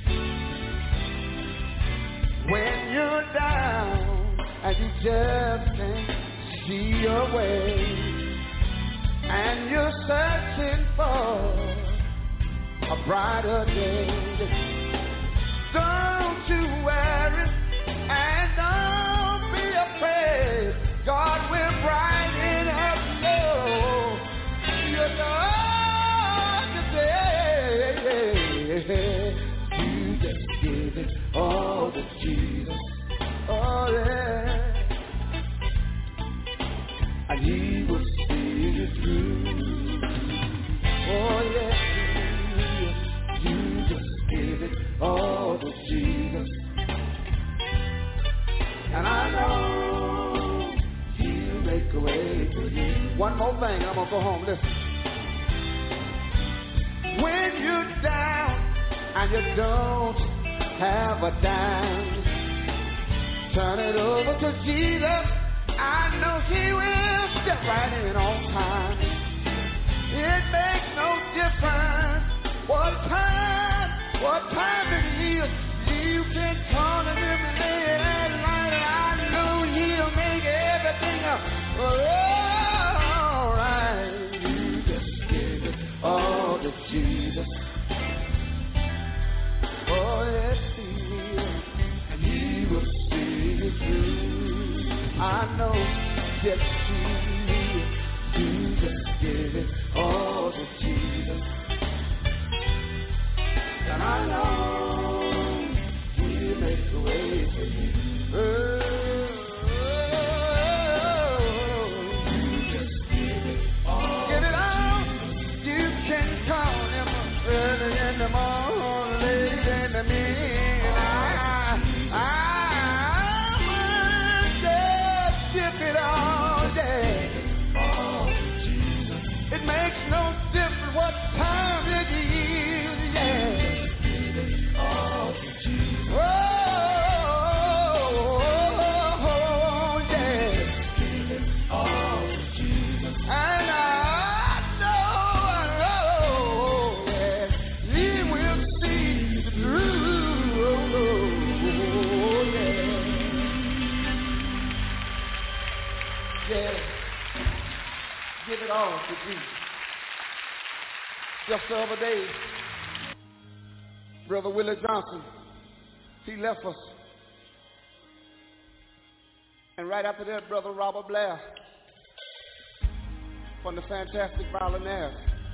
When you're down and you just can't see your way, and you're searching for a brighter day, don't you worry and don't be afraid. God will brighten up your dark day. You just give it all to Jesus. Oh yeah. And He will see you through. Oh yeah. You just give it all to Jesus. And I know He'll make a way for you. One more thing, I'm gonna go home. Listen. When you're down and you don't have a dime, turn it over to Jesus. I know He will step right in on time. It makes no difference what time, what time it is. You can call Him every day and night, and I know He'll make everything up all right. You just give it all to Jesus. Oh yes, He will, and He will see you through. I know, yes, He will. You just give it all to Jesus. And I know He'll make a way for you. Oh, you just give it all. Give it all. You can call Him early in the morning, late in the midnight. I, I just give it all, yeah. It makes no difference what time it is, yeah. Oh, oh, oh, yeah. And I know, I know, yeah, He will see you through. Oh, yeah. Yeah. Give it all to Jesus. Just the other day, Brother Willie Johnson, he left us. And right after that, Brother Robert Blair from the Fantastic Violinaires,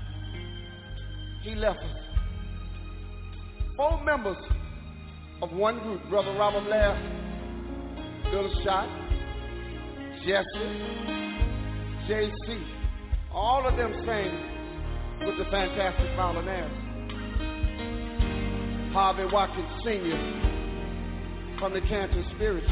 he left us. Four members of one group, Brother Robert Blair, Little Shot, Jesse, J C, all of them sang with the Fantastic Violinaires. Harvey Watkins Senior from the Canton Spirits.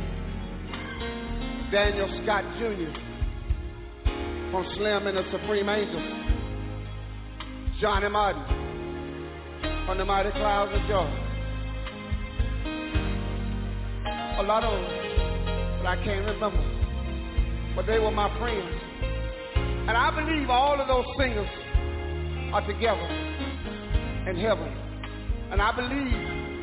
Daniel Scott Junior from Slim and the Supreme Angels. Johnny Martin from the Mighty Clouds of Joy. A lot of them, but I can't remember. But they were my friends. And I believe all of those singers are together in heaven. And I believe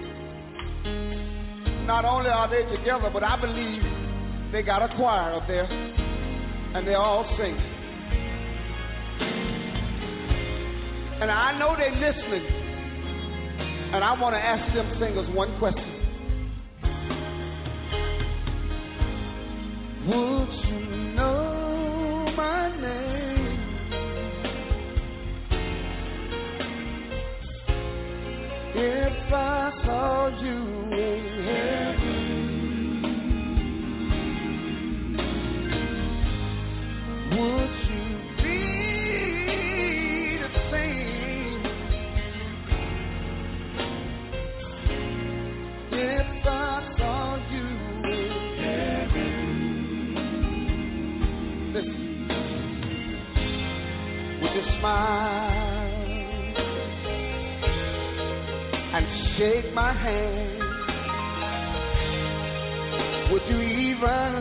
not only are they together, but I believe they got a choir up there and they all sing. And I know they're listening. And I want to ask them singers one question. Would you know my name? If I saw you in heaven, listen. Would you smile and shake my hand? Would you even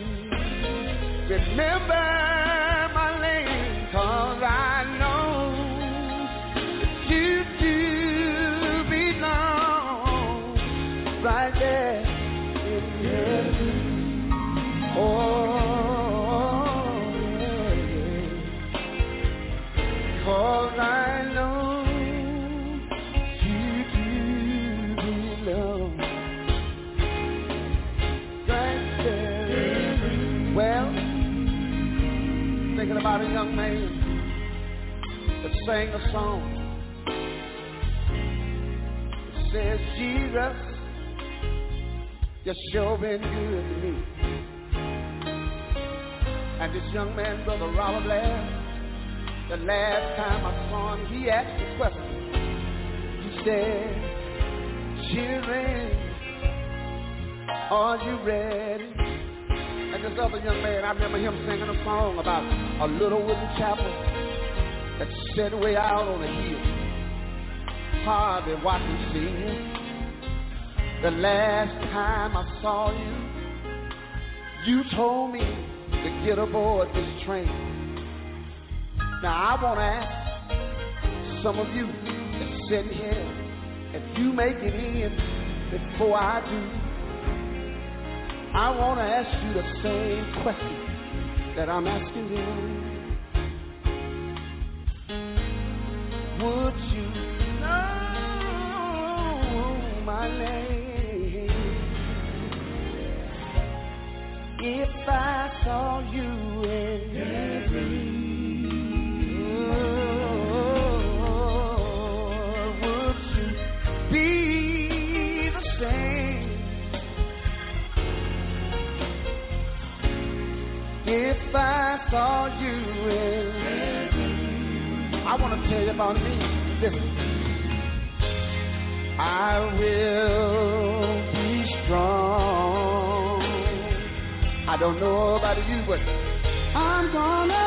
remember my name? 'Cause I know that you do belong right there in heaven. Oh, yeah. 'Cause I know you do belong right there. Well, thinking about a young man that sang a song. It says, Jesus, you sure been good to me. And this young man, Brother Robert Ladd, the last time I saw him, he asked the question. He said, children, are you ready? And this other young man, I remember him singing a song about a little wooden chapel that's set way out on a hill. Hardly watching singing. The last time I saw you, you told me to get aboard this train. Now I want to ask some of you that's sitting here, if you make it in before I do, I want to ask you the same question that I'm asking them. Would you know my name if I saw you in heaven? Would you be the same if I saw you in heaven? I want to tell you about me. Listen. I will be strong. I don't know about you, but I'm gonna,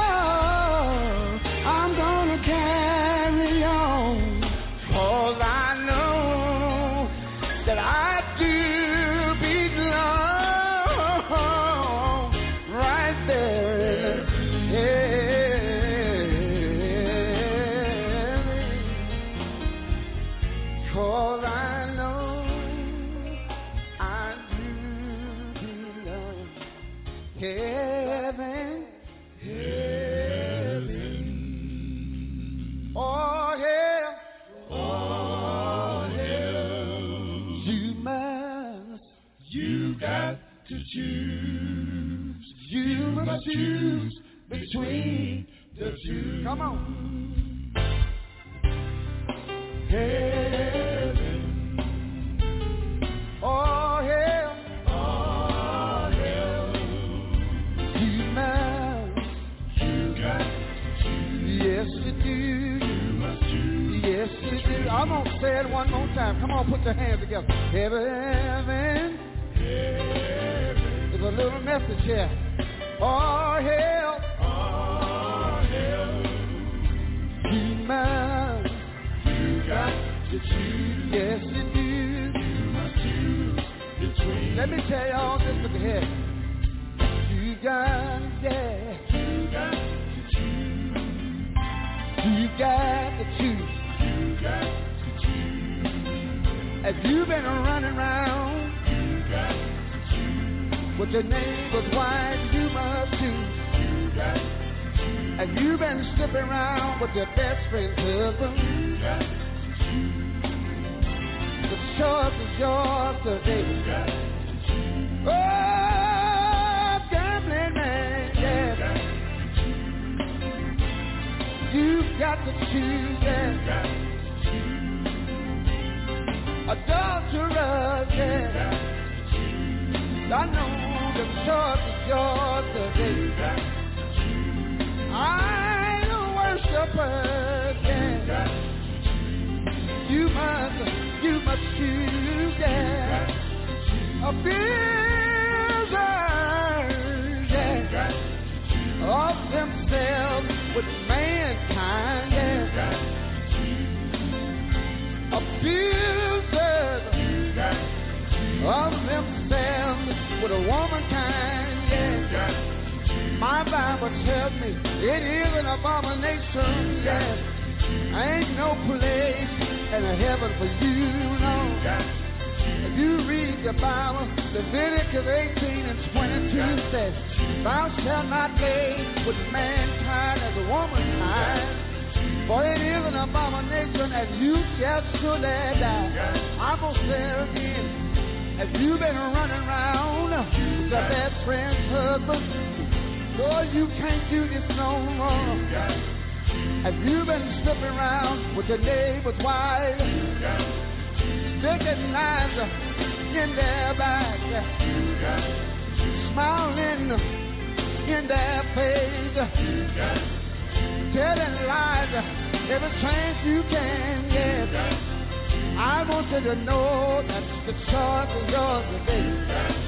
I'm gonna carry on. 'Cause I know that I do belong right there. Yeah. 'Cause I know I do belong. Heaven, heaven. Oh, yeah. Oh, yeah. You must, you got to choose. You must choose between the two. Come on. Heaven. Oh, hell. Oh, hell. You must. You got to choose. Yes, you do. You must choose. Yes, you do. I'm going to say it one more time. Come on, put your hands together. Heaven. Heaven. There's a little message here. Oh, hell. Oh, hell. You must. Got to choose. Yes, you do. You must choose between. Let me tell y'all this, look ahead. You got, yeah. You got to choose. You got to choose. You got to choose. If you've been running around, you got to choose. With your neighbor's wife, you must choose. You got to choose. If you've been slipping around with your best friend's husband, you got to choose. The choice is yours today. Oh, gambling man, yeah. You've got to choose, yeah. Adulterers, yeah. I know the choice is yours today. I'm a worshiper, yeah. You must, you must choose, yeah. A business, yeah. Bible tells me it is an abomination, yes. Ain't no place in heaven for you, no. If you read the Bible, Leviticus eighteen and twenty-two says, thou shalt not lay with mankind as a womankind, for it is an abomination, and you shall surely die. I'm going to say it again. If you've been running around with your best friend's husband, Lord, you can't do this no more. If you've been slipping around with your neighbor's wife, sticking knives in their back, smiling in their face, telling lies every chance you can get. I want you to know that the choice is yours today.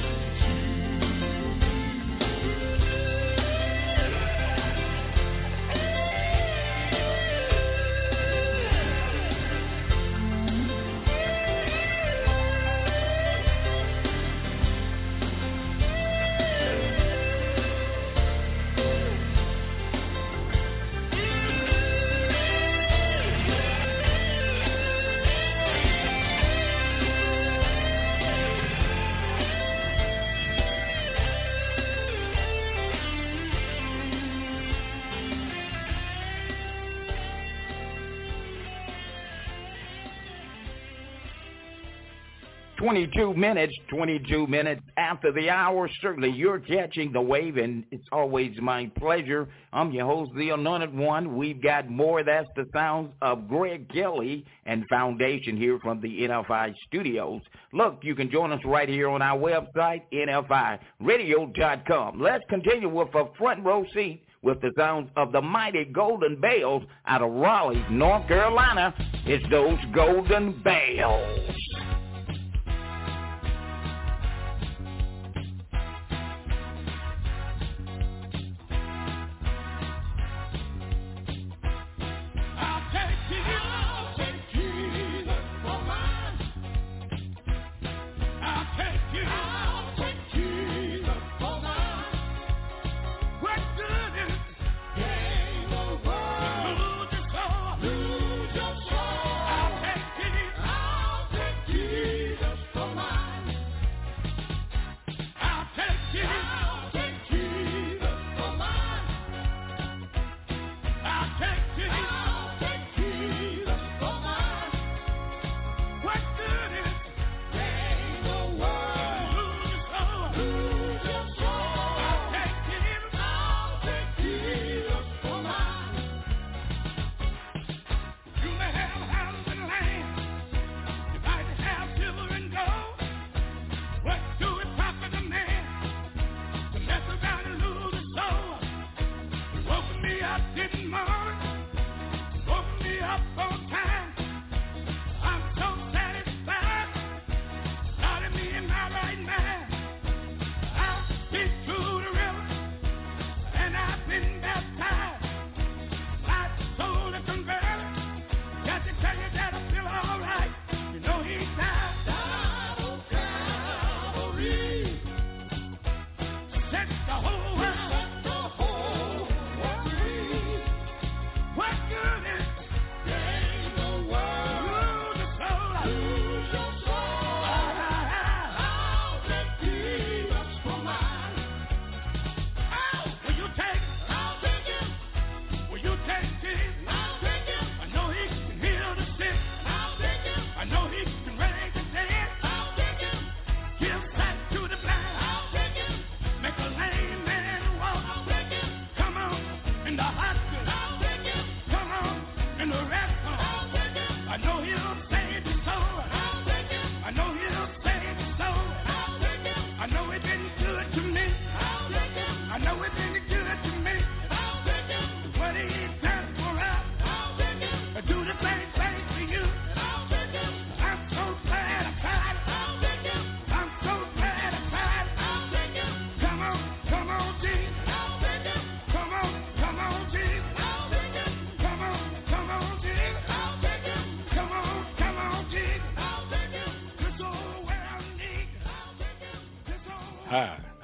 twenty-two minutes, twenty-two minutes after the hour. Certainly you're catching the wave, and it's always my pleasure. I'm your host, the Anointed One. We've got more. That's the sounds of Greg Kelly and Foundation here from the N F I studios. Look, you can join us right here on our website, N F I radio dot com. Let's continue with a front row seat with the sounds of the mighty Golden Bells out of Raleigh, North Carolina. It's those Golden Bells.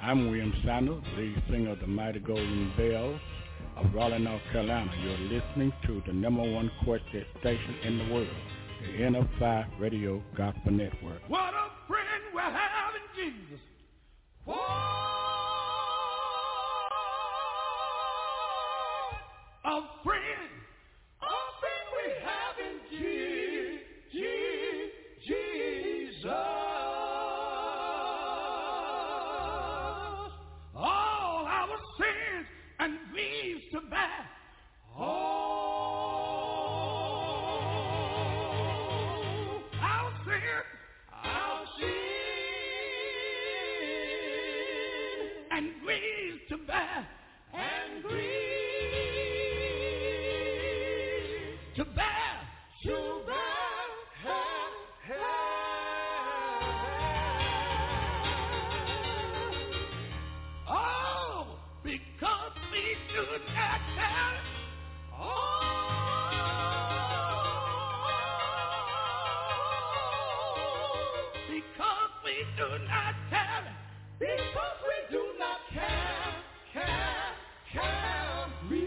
I'm William Sanders, lead singer of the Mighty Golden Bells of Raleigh, North Carolina. You're listening to the number one quartet station in the world, the N F I Radio Gospel Network. What a friend we have in Jesus. Whoa! A friend, a friend we have in Je- Je- Jesus. All our sins and griefs to bear. Oh, our sins, our sins and griefs to bear, and griefs to bear, to bear. Oh, because we do not care. Oh, because we do not care. Because we do not care, care, care.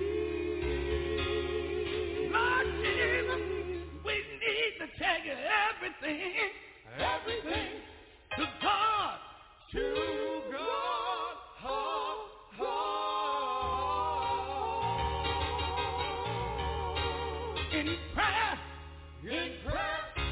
Lord Jesus, we need to take everything, everything to God, to God, oh, oh. In prayer, in prayer.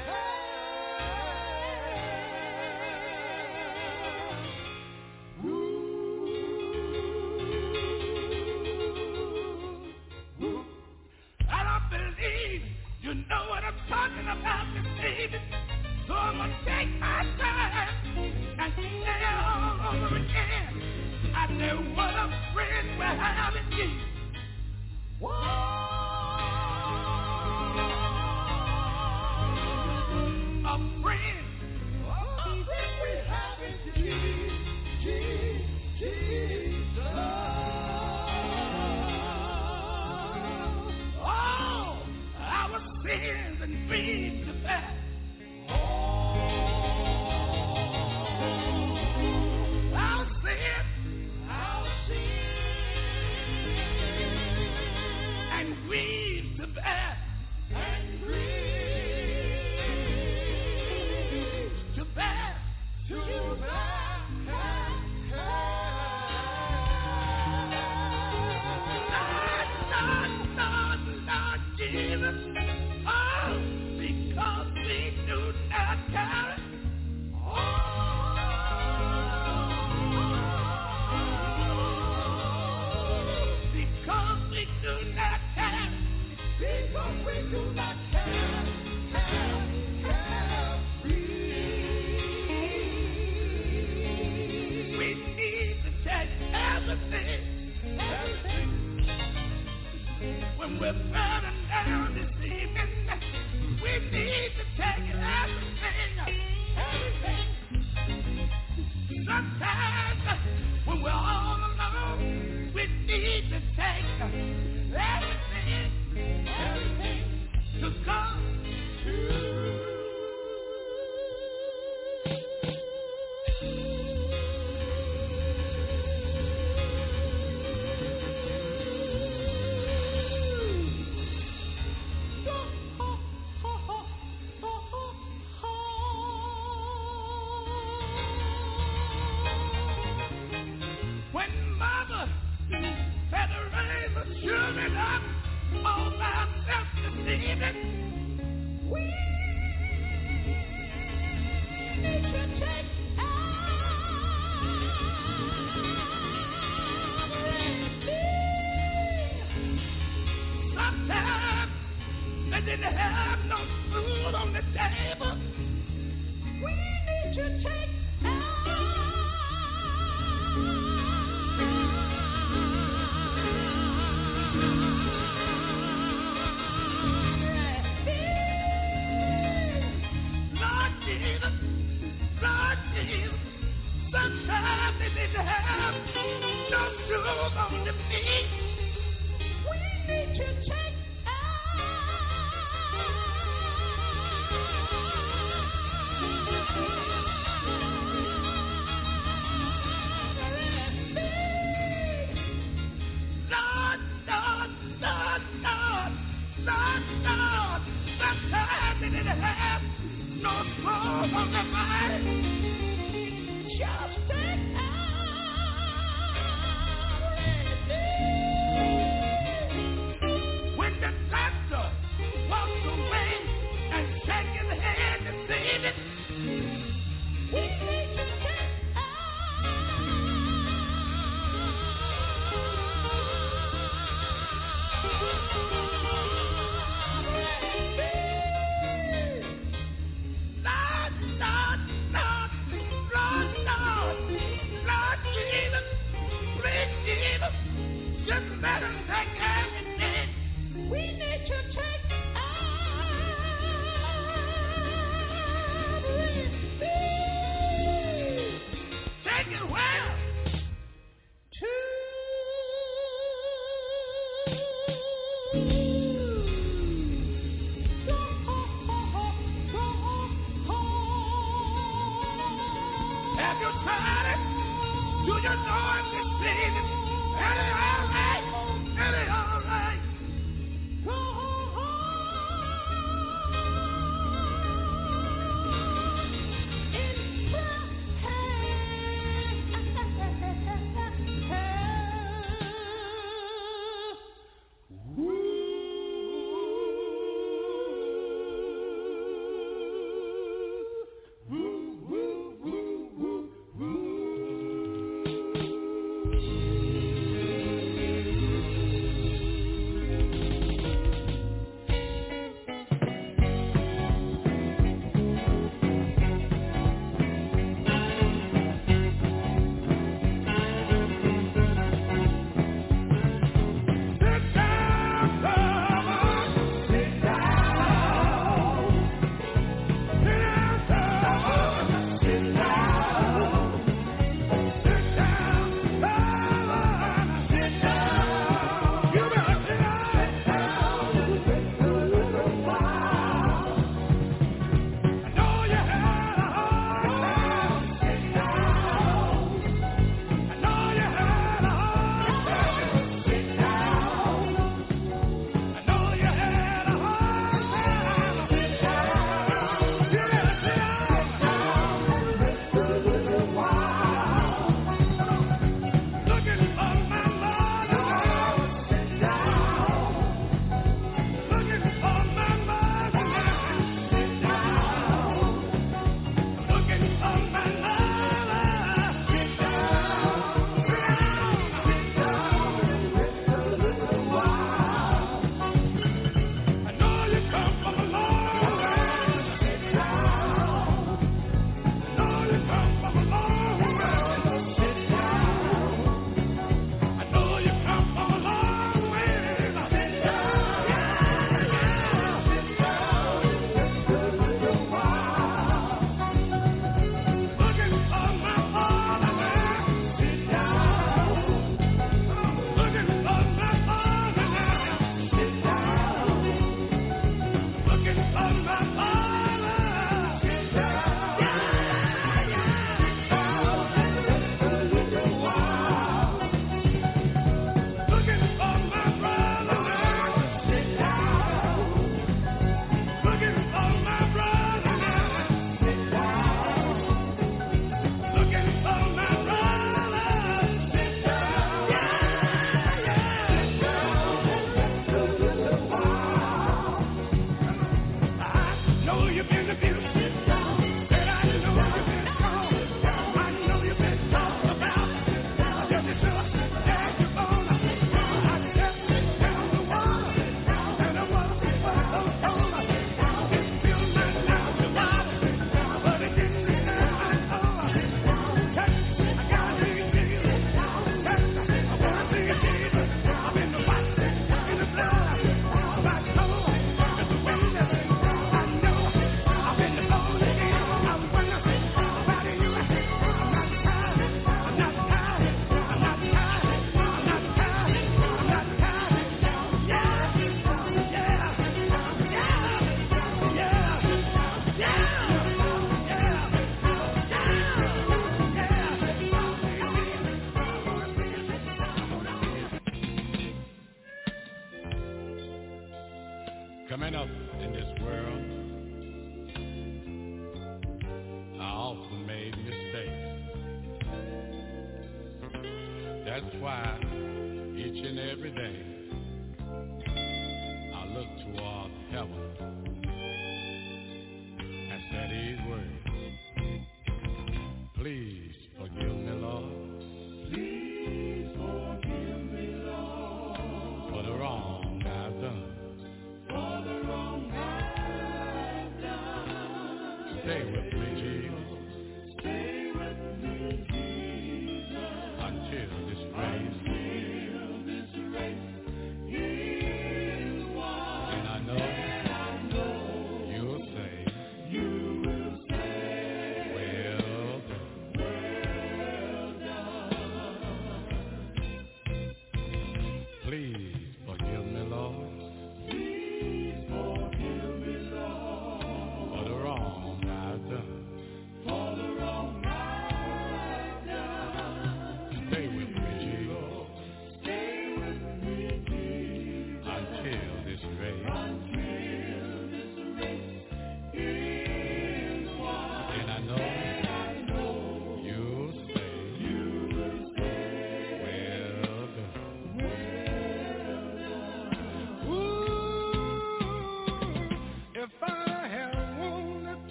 You know what I'm talking about this evening. So I'm going to take my time and say all over again. I know what a friend we have in Jesus. Whoa! A friend. A friend we have in Jesus. Jesus. Oh! Our sins and griefs to bear. Oh, our sins, our sins and griefs to bear, and griefs to bear, to bear. Lord, Lord, Lord, Lord Jesus. Oh, because we do not care. Oh, because we do not care. Because we do not care. Care, care, we need to take everything, everything. When we're burning down this evening, we need to take everything, everything. Sometimes when we're all alone, we need to take everything, everything to God. To children up all by ourselves this evening. We need to take everything. Sometimes they didn't have no food on the table. We need to take sometimes they didn't have no shoes on the feet. We need to take Lord, Lord, sometimes they didn't have no clothes on their body. Just take when the doctor walks away and shakes his head to see it, we need to take Lord, Lord, Lord, Lord, Lord, Lord Jesus, please Jesus, just let us take care of it. We need to take Take it well. To have you tried it? Do you know if it's season? And it's all right. And Coming up in this world, I often made mistakes. That's why each and every day I look toward heaven and say these words. Please forgive me, Lord. Please forgive me, Lord, for the wrong I've done. For the wrong I've done. Stay with me, Jesus. Stay with me, Jesus. Until this race. Until this race is won. And I know, and I know you'll say, you will say, well done. Well done. Please forgive me, Lord.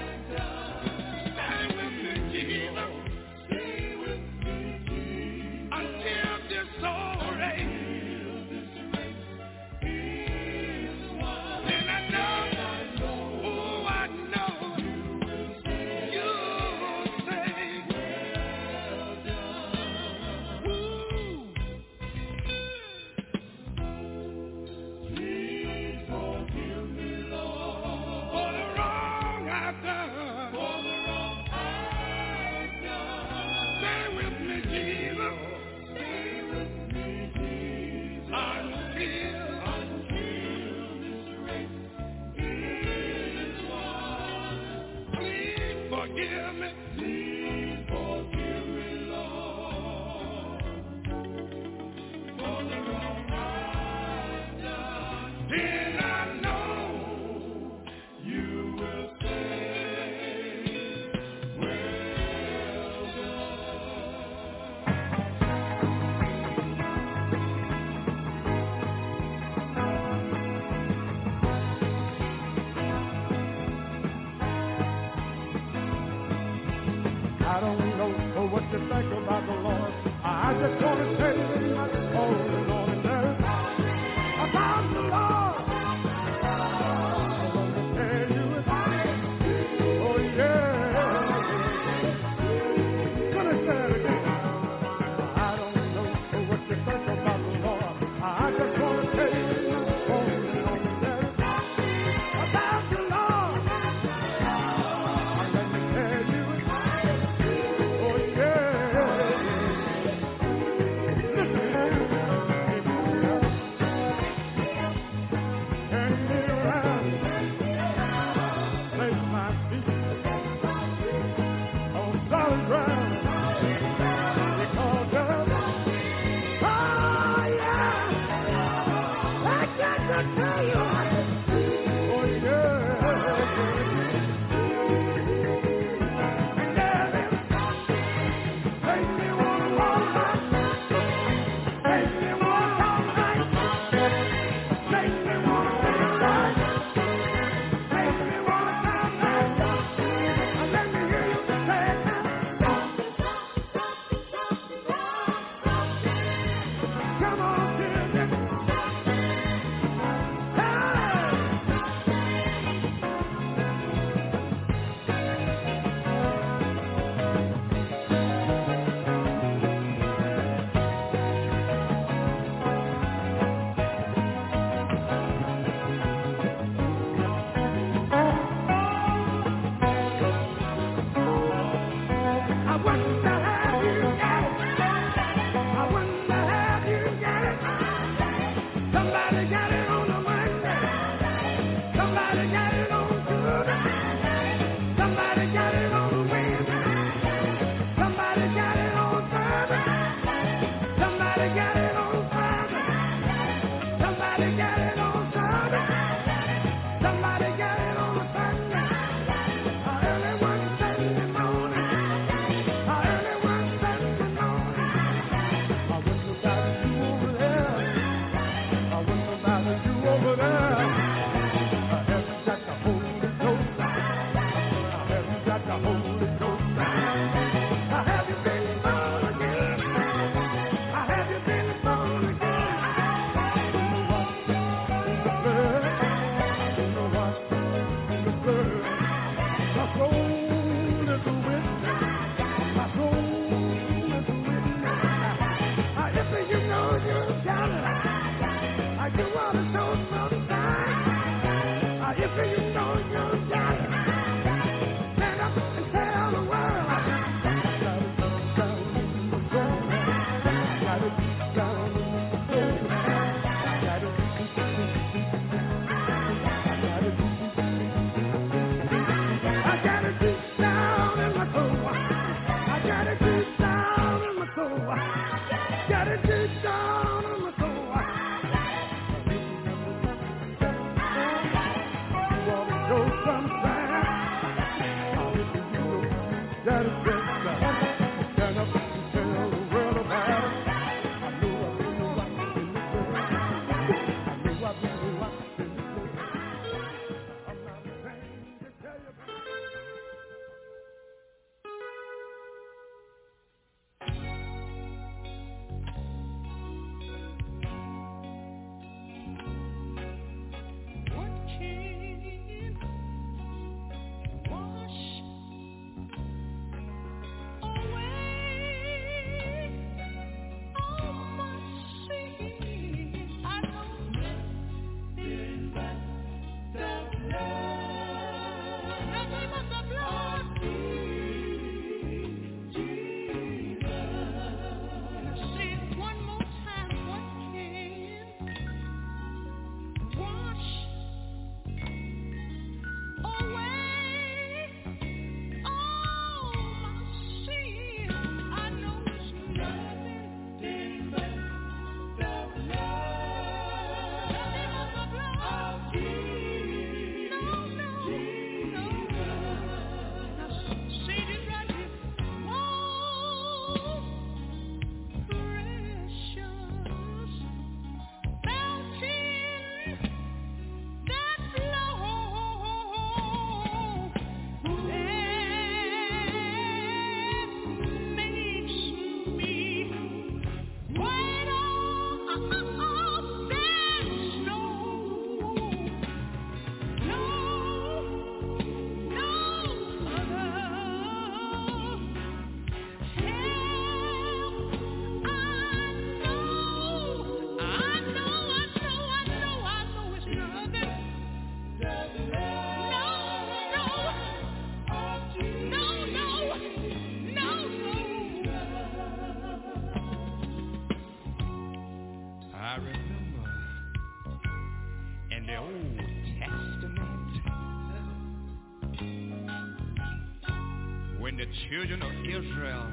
Stay with me, Jesus. children of Israel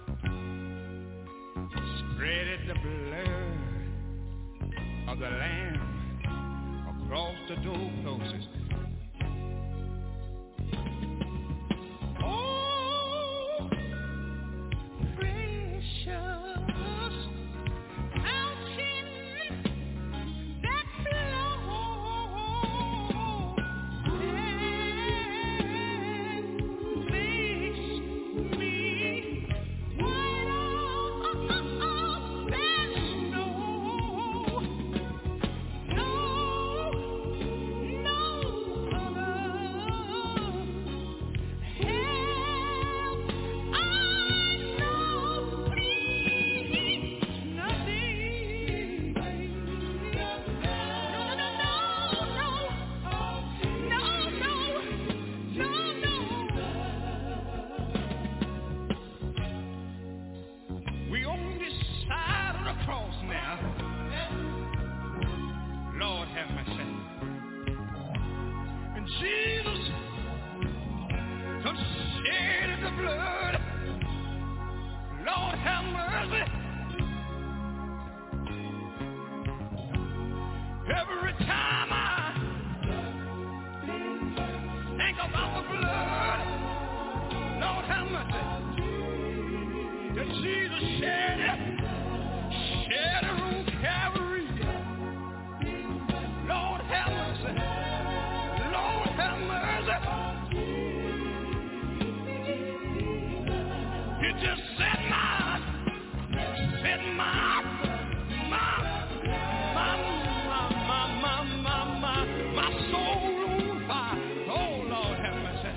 spreaded the blood of the Lamb across the doorposts. Oh, precious fountain that flows and makes me white as snow. No, no other help I know, please, nothing. No, no, no, no, no, no, no, no. We on this side of the cross now. Lord have mercy. And Jesus done shed the blood. Lord have mercy. Every time I think about the blood, Lord have mercy, that Jesus shed it, shed it on Calvary. Lord have mercy, Lord have mercy. It just set my, set my, my, my, my, my, my, my, my, my soul on fire. Oh, Lord have mercy.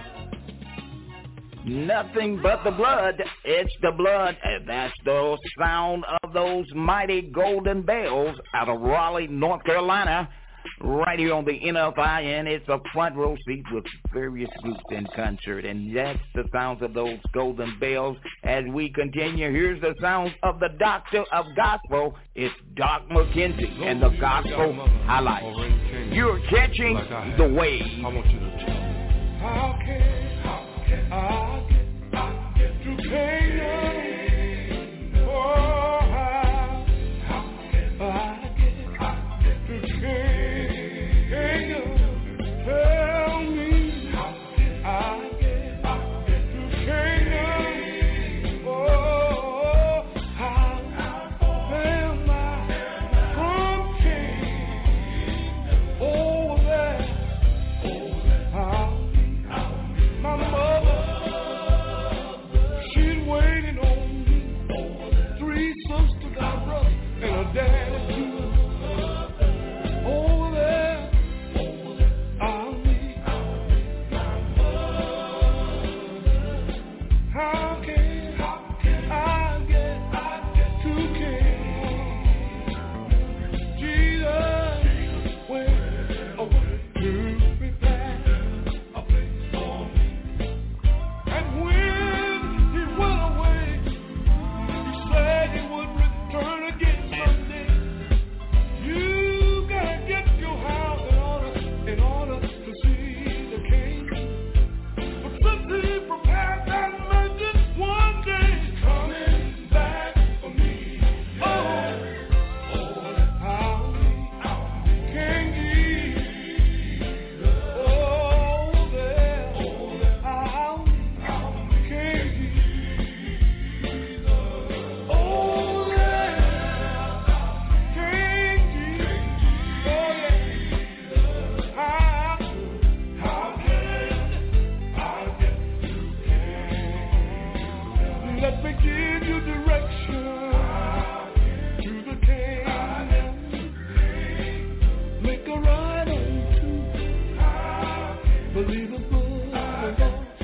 Nothing but the blood. It's the blood. And that's the sound of those mighty golden bells out of Raleigh, North Carolina. Right here on the N F I, and it's a front row seat with various groups in concert. And that's the sounds of those golden bells. As we continue, here's the sounds of the Doctor of Gospel. It's Doc McKenzie and the Gospel Highlights. You're catching the wave. I want you to tell me. How can, how can I get, I get to Canaan? Oh, how, how can I get, I get to Canaan? Tell me how can I get, I get to Canaan? Oh, how am I from Canaan? Over there, how my mother, she's waiting on me. Three sisters, a brother, and a daddy too. Over there, I'll meet. How can, how can I get, I get to Canaan? Jesus went away to prepare a place for me. And when he went away, he said he would return again someday. You gotta get your house in order, in order to see the King. But since he prepared that mansion, one day he's coming back for me. Oh, how can he? Oh, there, how can he? Oh, there, can he? Oh, yeah. How, how can I get to Canaan? Let me give you direction to the Canaan. Make a right on to believe the book.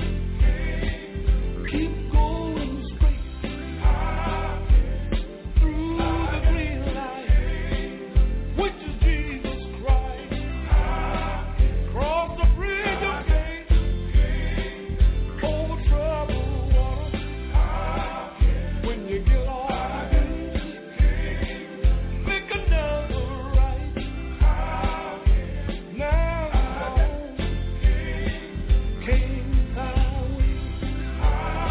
Keep going straight through the green light, which is Jesus Christ. Cross the bridge of faith, over troubled water. When you get off, make another right. Now, King Highway.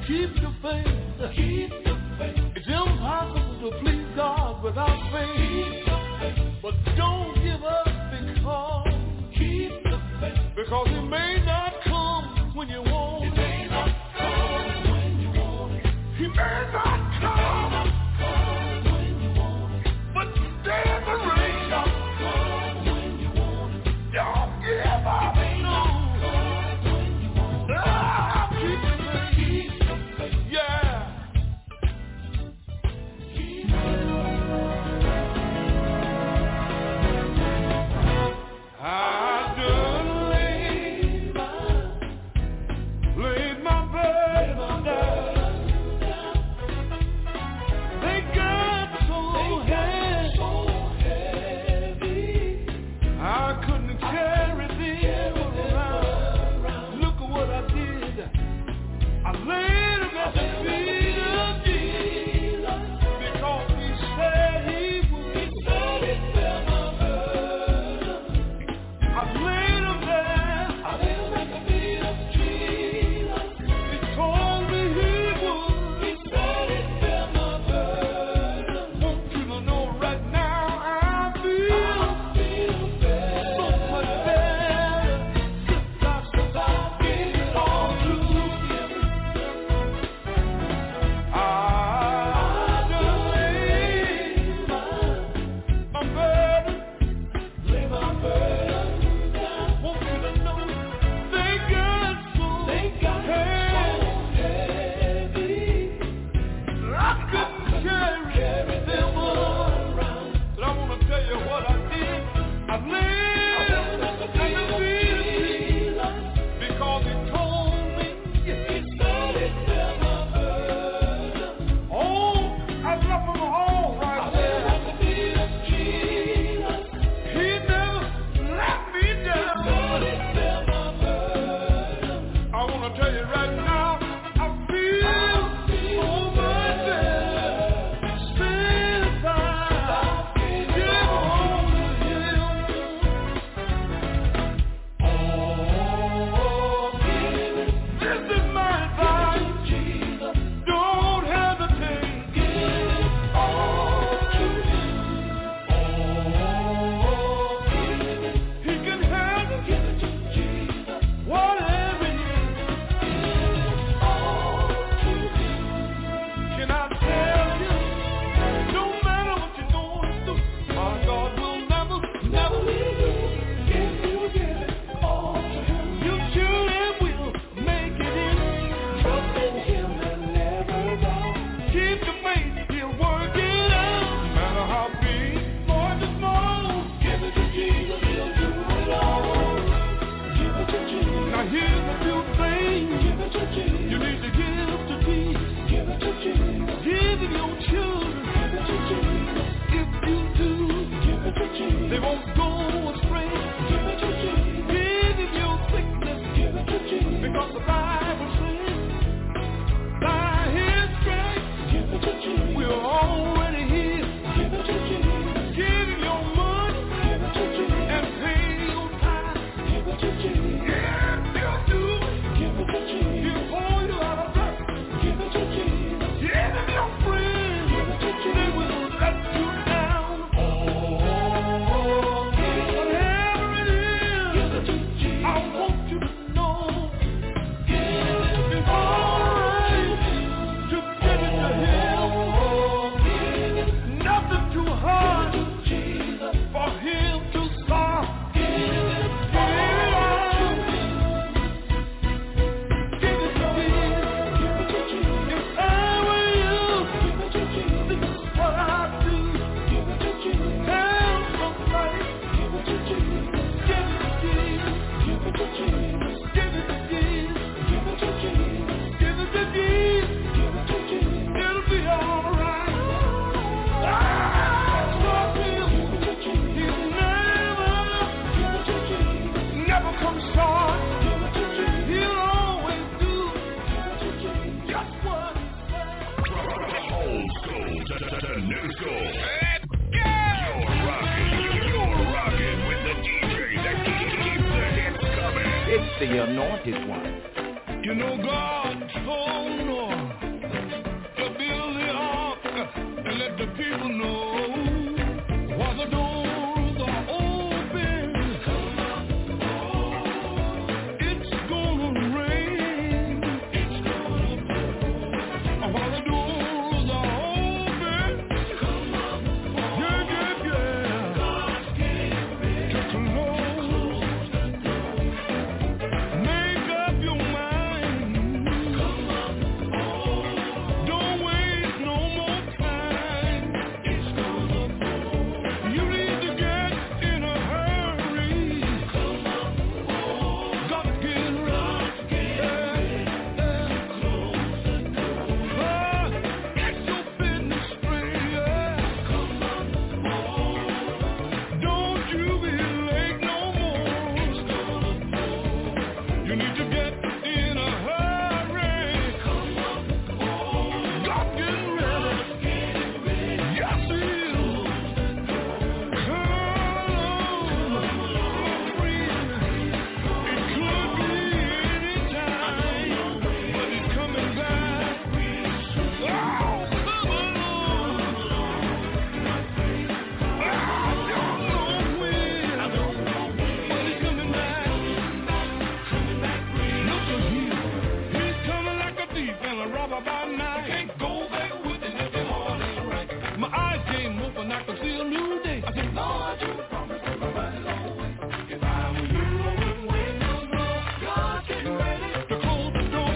Keep the faith. Keep the faith. It's impossible to please God without faith. Keep the faith. But don't give up because keep the faith. Because it may not come when you want it. It may not come when you want it. He may not come when you want it. But stay in the rain. Don't come when you want it. Don't give up. It may not come when you want it. Ah, keep the faith. Keep the faith. Yeah. Keep the faith. I done laid my, laid my burden down. They got so heavy, I couldn't carry them around. Look at what I did. I laid them at the feet of Jesus because He said He would. He said He'd bear my burden. I laid them there. I laid them at the feet of Jesus. He told me He would. He said He'd bear my burden. Want you to know right now I feel, I feel better. So much better. Since I gave it all to Him. I just laid my, my burden. Lay my burden down. Want you to know they got so, they got so heavy. I couldn't carry them around. But I want to tell you what I did. I laid at the feet of Jesus because He told me. He said He'd bear my burden. Oh, I left them all right there at the feet of Jesus. He never let me down. He said He'd bear my burden. I want to tell you right now, I feel so much better since I gave on to Him. Oh, give it. This is my advice. Jesus. Don't hesitate. Give it all to Him. Oh, give it. He can handle. Give it to Jesus. Whatever it is. Give it all to Him. Can I tell you? No matter what you're going through, my God will never, never leave you. If you give it all to Him, you surely will make it in. Trust in Him and never doubt. Keep the faith, He'll work it out. No matter how big or small, give it to Jesus, He'll do it all. Give it to Jesus. Now here's a few things. Give it to Jesus. You need to give to Jesus. Give it to Jesus. Give Him your children. Give it to Jesus. If you do, give it to Jesus. They won't go astray. Give it to Jesus. Give Him your sickness. Give it to Jesus. Because the Bible says, by His stripes, give it to Jesus. We're already healed. Give it to Jesus. Give Him your money. Give it to Jesus. And pay your tithe. Give it to Jesus. Yes, He'll do it. Give it to Jesus. He'll pull you out of that. Give it to Jesus. Give Him your friends. Give it to Jesus. They will let you down. Oh, whatever it is. Give it to Jesus. I want you to know it's all right to give it to Him. Nothing too hard for Him to solve. Give it all. Give it to Jesus. Give it to Jesus. If I were you, give it to Jesus. This is what I'd do. Give it to Jesus. Tell somebody. Give it to Jesus. Give it to Jesus. Give it to Jesus. Give it to Jesus. Give it to Jesus. Give it to Jesus. Give it to Jesus. It'll be all right. Ah, trust Him. Give it to Jesus. He'll never, give it to Jesus. Never come short. Give it to Jesus. He'll always do. Give it to Jesus. Just what He said. Old school to, to, to new school. Let's go! You're rocking, you're rocking with the D J that keeps the hits coming. It's the anointed one. You know God told Noah, holler by night. You can't go back with it if your heart ain't right. My eyes came open, I could see a new day. I said, Lord, you promised me right along way. If I were you, I wouldn't wait no more. God getting ready to close the door.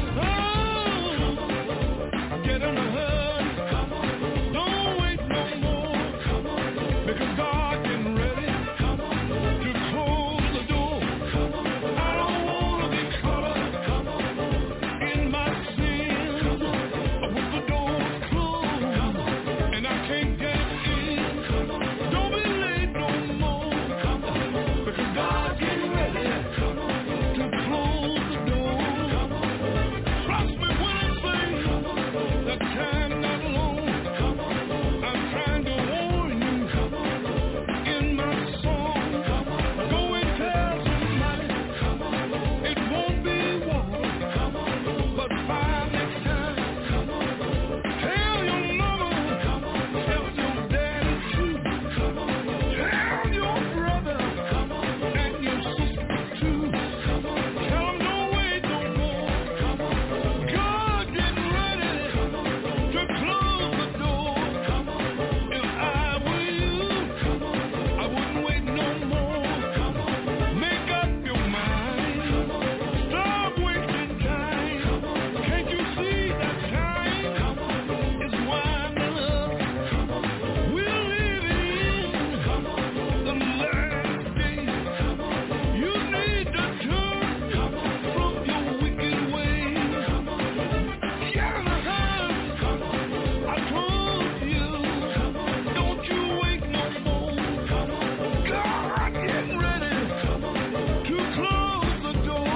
Oh, get in a hurry. Come on, don't wait no more. Come on, because God getting ready to close the door. I don't want to be caught up in my sin with the doors closed and I can't get in. Don't be late no more because God's getting ready to close the door. Trust me when I say that time not long. I'm trying to warn you in my song. Go and tell somebody it won't be water, but fire next time. Tell your mama, tell your daddy too. Tell your brother and your sister too. Tell them don't wait no more. God getting ready to close the door. If I were you, I wouldn't wait no more. Make up your mind. Stop wasting time. Can't you see that time is winding up? We're living in the last days. You need to turn from your wicked ways. Get in the house. I told you, don't you wait no more. God getting ready to close the door.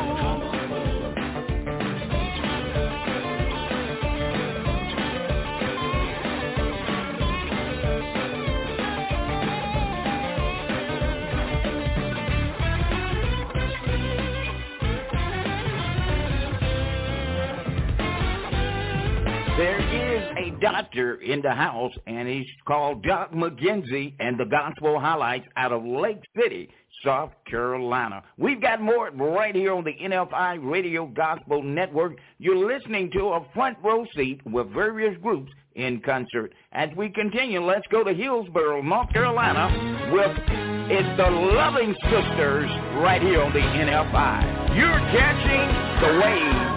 There is a doctor in the house, and he's called Doc McKenzie, and the Gospel Highlights out of Lake City, South Carolina. We've got more right here on the N F I Radio Gospel Network. You're listening to a front row seat with various groups in concert. As we continue, let's go to Hillsborough, North Carolina, with It's the Loving Sisters right here on the N F I. You're catching the wave.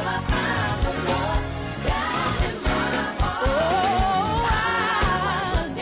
Oh, I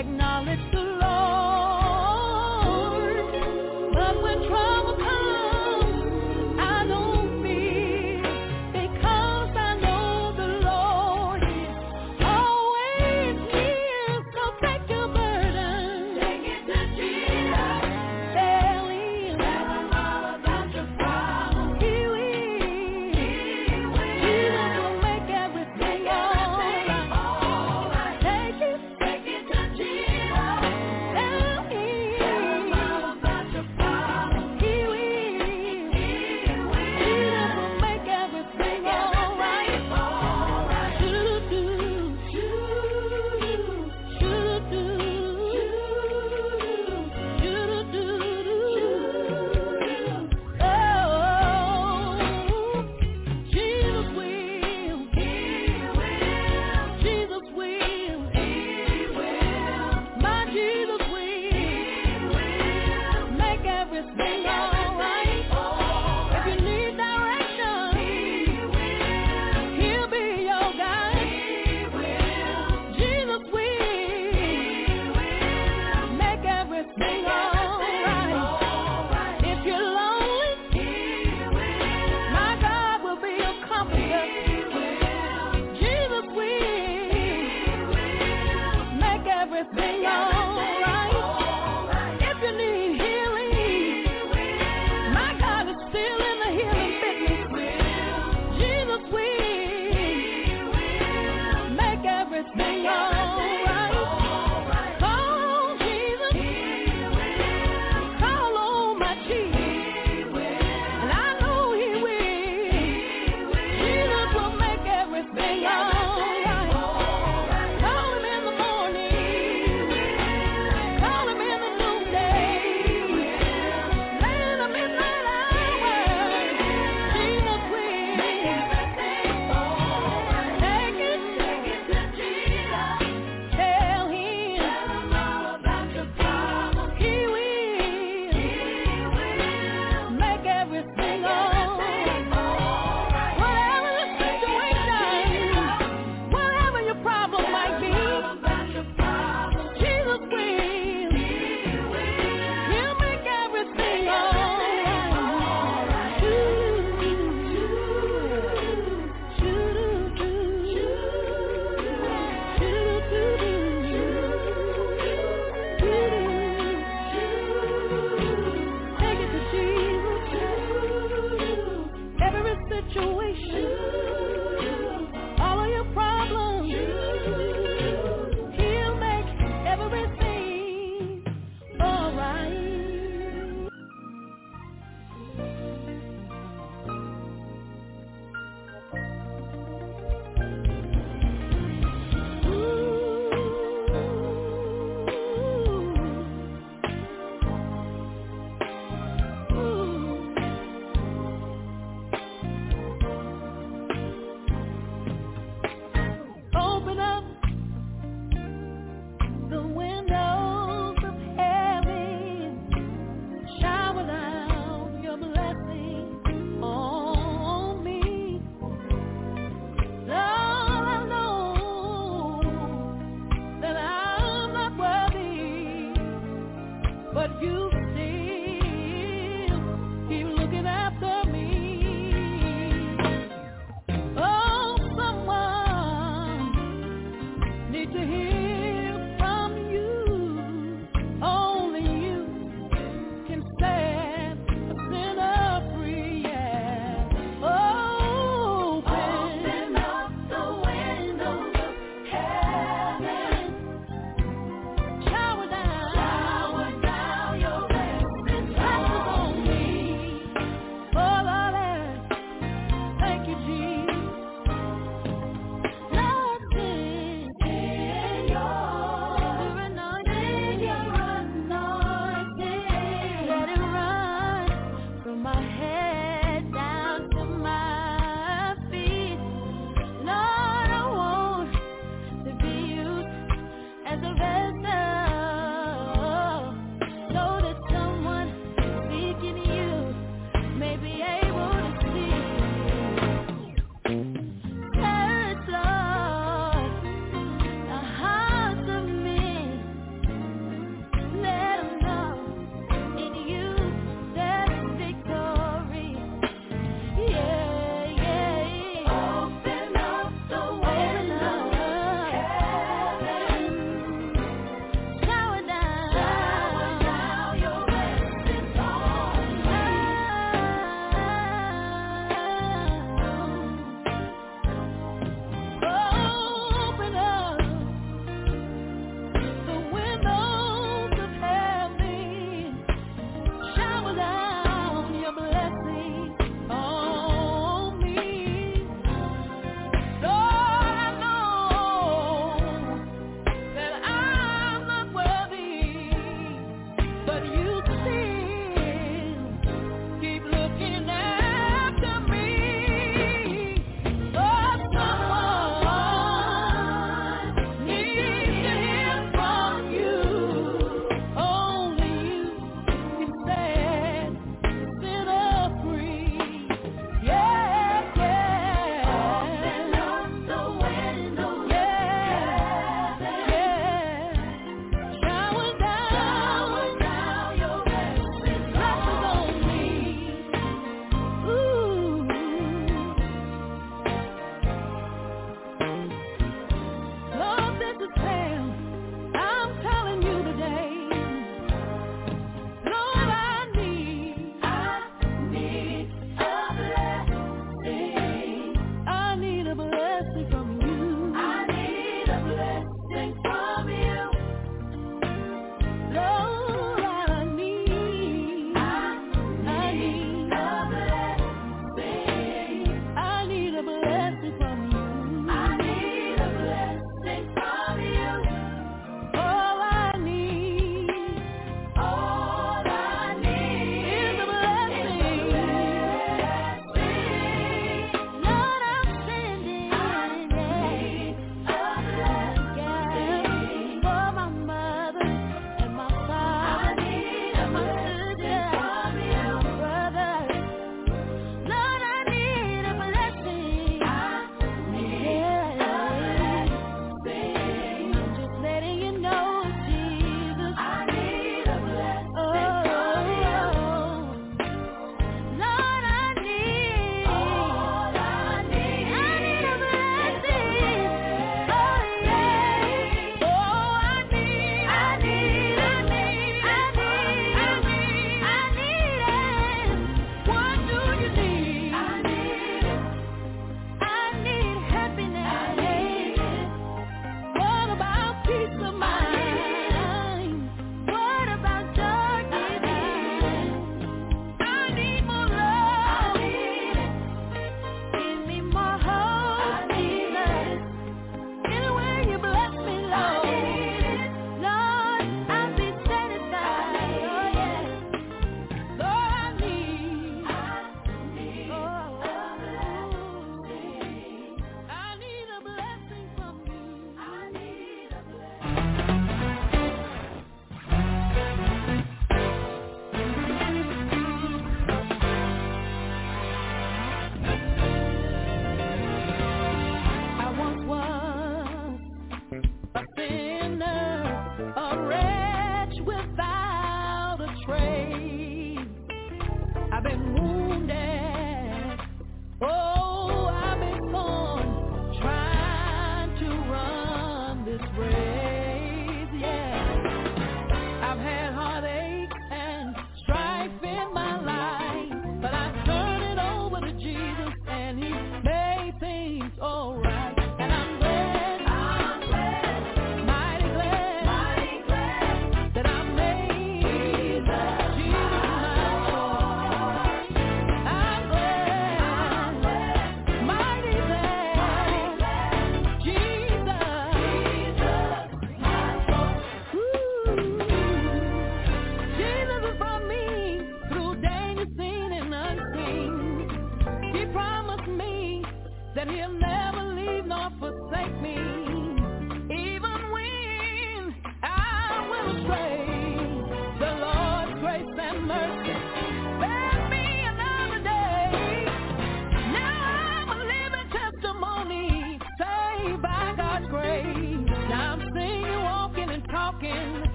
acknowledge the Lord. But when trouble comes, I don't fear, because I know the Lord is always near. So take your burden, take it to Jesus. Tell him, tell him all about your problems. He will, he will. Jesus will make everything all right. Take it, take it to Jesus. Tell him, tell him all about your problems. He will, he will. Jesus will make everything all right. Shoo-doo-doo, shoo-doo-doo, shoo-doo-doo. Oh, Jesus will, he will. Jesus will, he will. My Jesus will, he will. Make everything all right. If you need direction, he will. He'll be your guide. He will. Jesus will, he will. Make everything all right. If you're lonely, he will. My God will be your comforter. Jesus will, make everything all right. If you need healing, my God is still in the healing business. Jesus will, make everything all right. Call Jesus, call on my Jesus, and I know he will. Jesus will make everything all right. Call him in the morning, call him in the noonday, late in the midnight hour. Jesus will make everything all right. Take it, take it to Jesus. Tell him, tell him all about your problems. He will, he will. Make everything all right. Whatever the situation, whatever your problem might be, Jesus will, he'll make everything all right. Take it to Jesus. Every situation, all of your problems, he'll make everything all right. Open up the windows of heaven, shower down your blessings on me. Lord, I know that I'm not worthy, but you still keep looking after me. Oh, someone need to hear from you. Only you can set a sinner free. Yeah. Open up the windows of heaven. Shower down, shower down your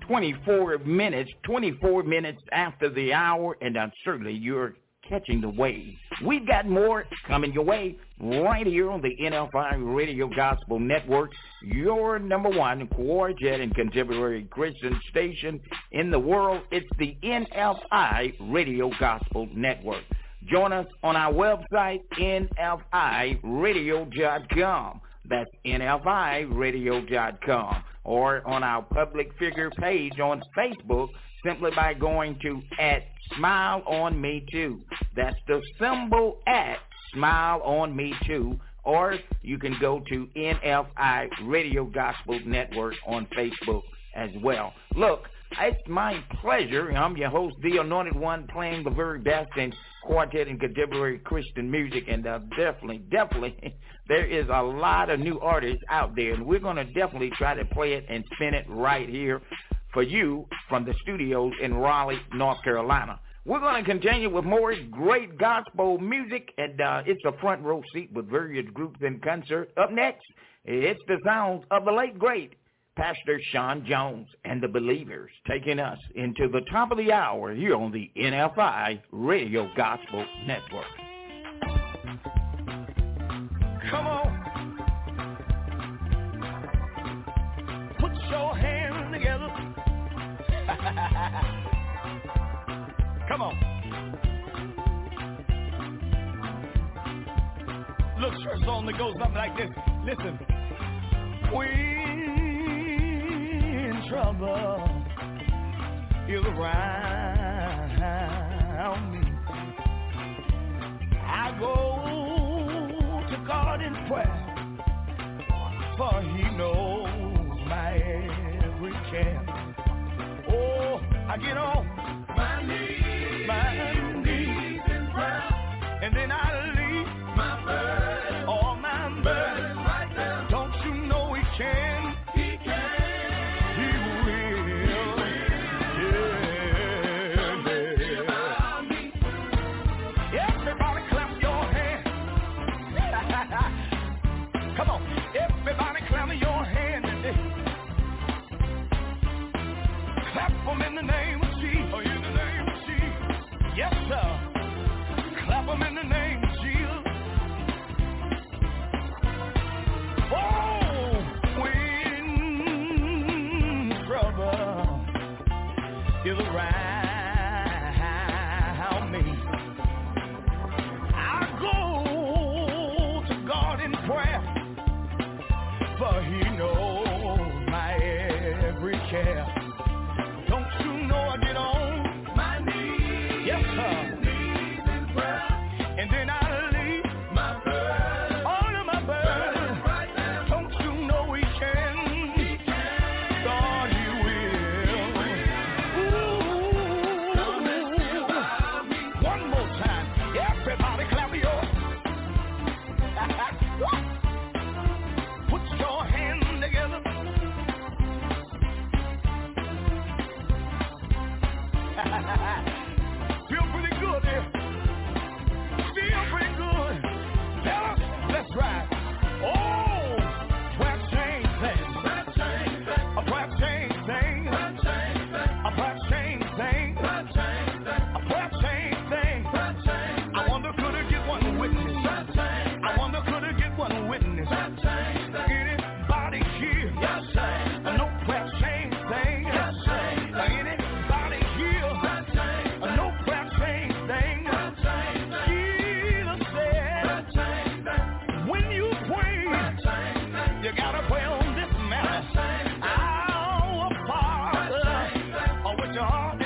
twenty-four minutes, twenty-four minutes after the hour, and uh, certainly you're catching the wave. We've got more coming your way right here on the N F I Radio Gospel Network, your number one quartet and contemporary Christian station in the world. It's the N F I Radio Gospel Network. Join us on our website, N F I radio dot com. That's N F I radio dot com. Or on our public figure page on Facebook, simply by going to at Smile on Me Too. That's the symbol at Smile on Me Too. Or you can go to N F I Radio Gospel Network on Facebook as well. Look, it's my pleasure. I'm your host, the Anointed One, playing the very best in quartet and contemporary Christian music, and uh, definitely, definitely, there is a lot of new artists out there, and we're going to definitely try to play it and spin it right here for you from the studios in Raleigh, North Carolina. We're going to continue with more great gospel music, and uh, it's a front row seat with various groups in concert. Up next, it's the sounds of the late, great Pastor Sean Jones and the Believers, taking us into the top of the hour here on the N F I Radio Gospel Network. Come on. Put your hands together. Come on. Look, church song that goes something like this. Listen. When trouble is around me, I go to God in prayer, for He knows my every care. Oh, I get on my knees, my knees in prayer, and then I leave my burden, all my burden right there. Don't you know He can? He can. He will. Yeah. Everybody clap your hands. Come on. Everybody clap your hands today. Clap them in the name of Jesus. Oh, in the name of Jesus. Yes, sir. Clap them in the name of Jesus. Oh, when trouble is around me, I go to God in prayer, for He knows my every care. Don't you know I get on my knees? Yes, sir. Knees in prayer, and then I leave my burden, all of my burden right there. Don't you know He can? He can. God, He will. Ooh. One more time. Everybody clap your. Put your hands together. Feel pretty good there. Feel pretty good. Tell us, let's ride. Oh, prayer change things. A prayer change things. A prayer change things. A prayer change things. I wonder could I get one witness? I wonder could I get one witness? Anybody here? No prayer change things. Anybody here? No prayer change things. Jesus said, when you pray, you gotta pray on this matter. Our Father, which art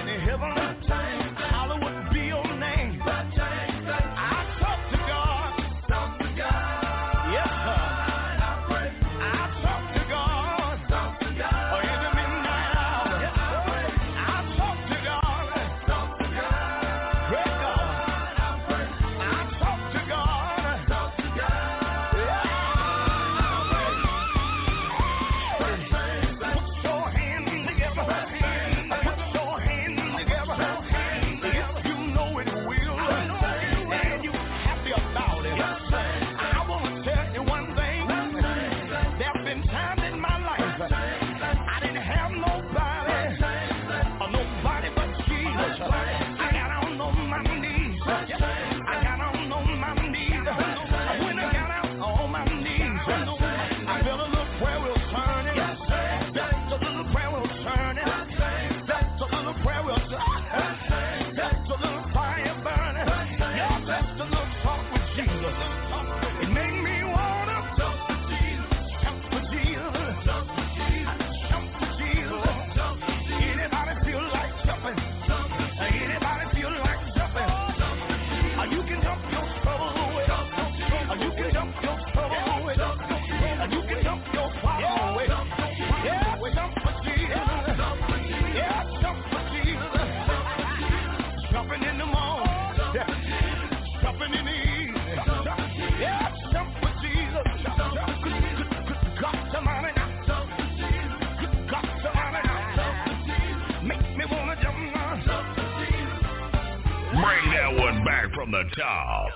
from the top.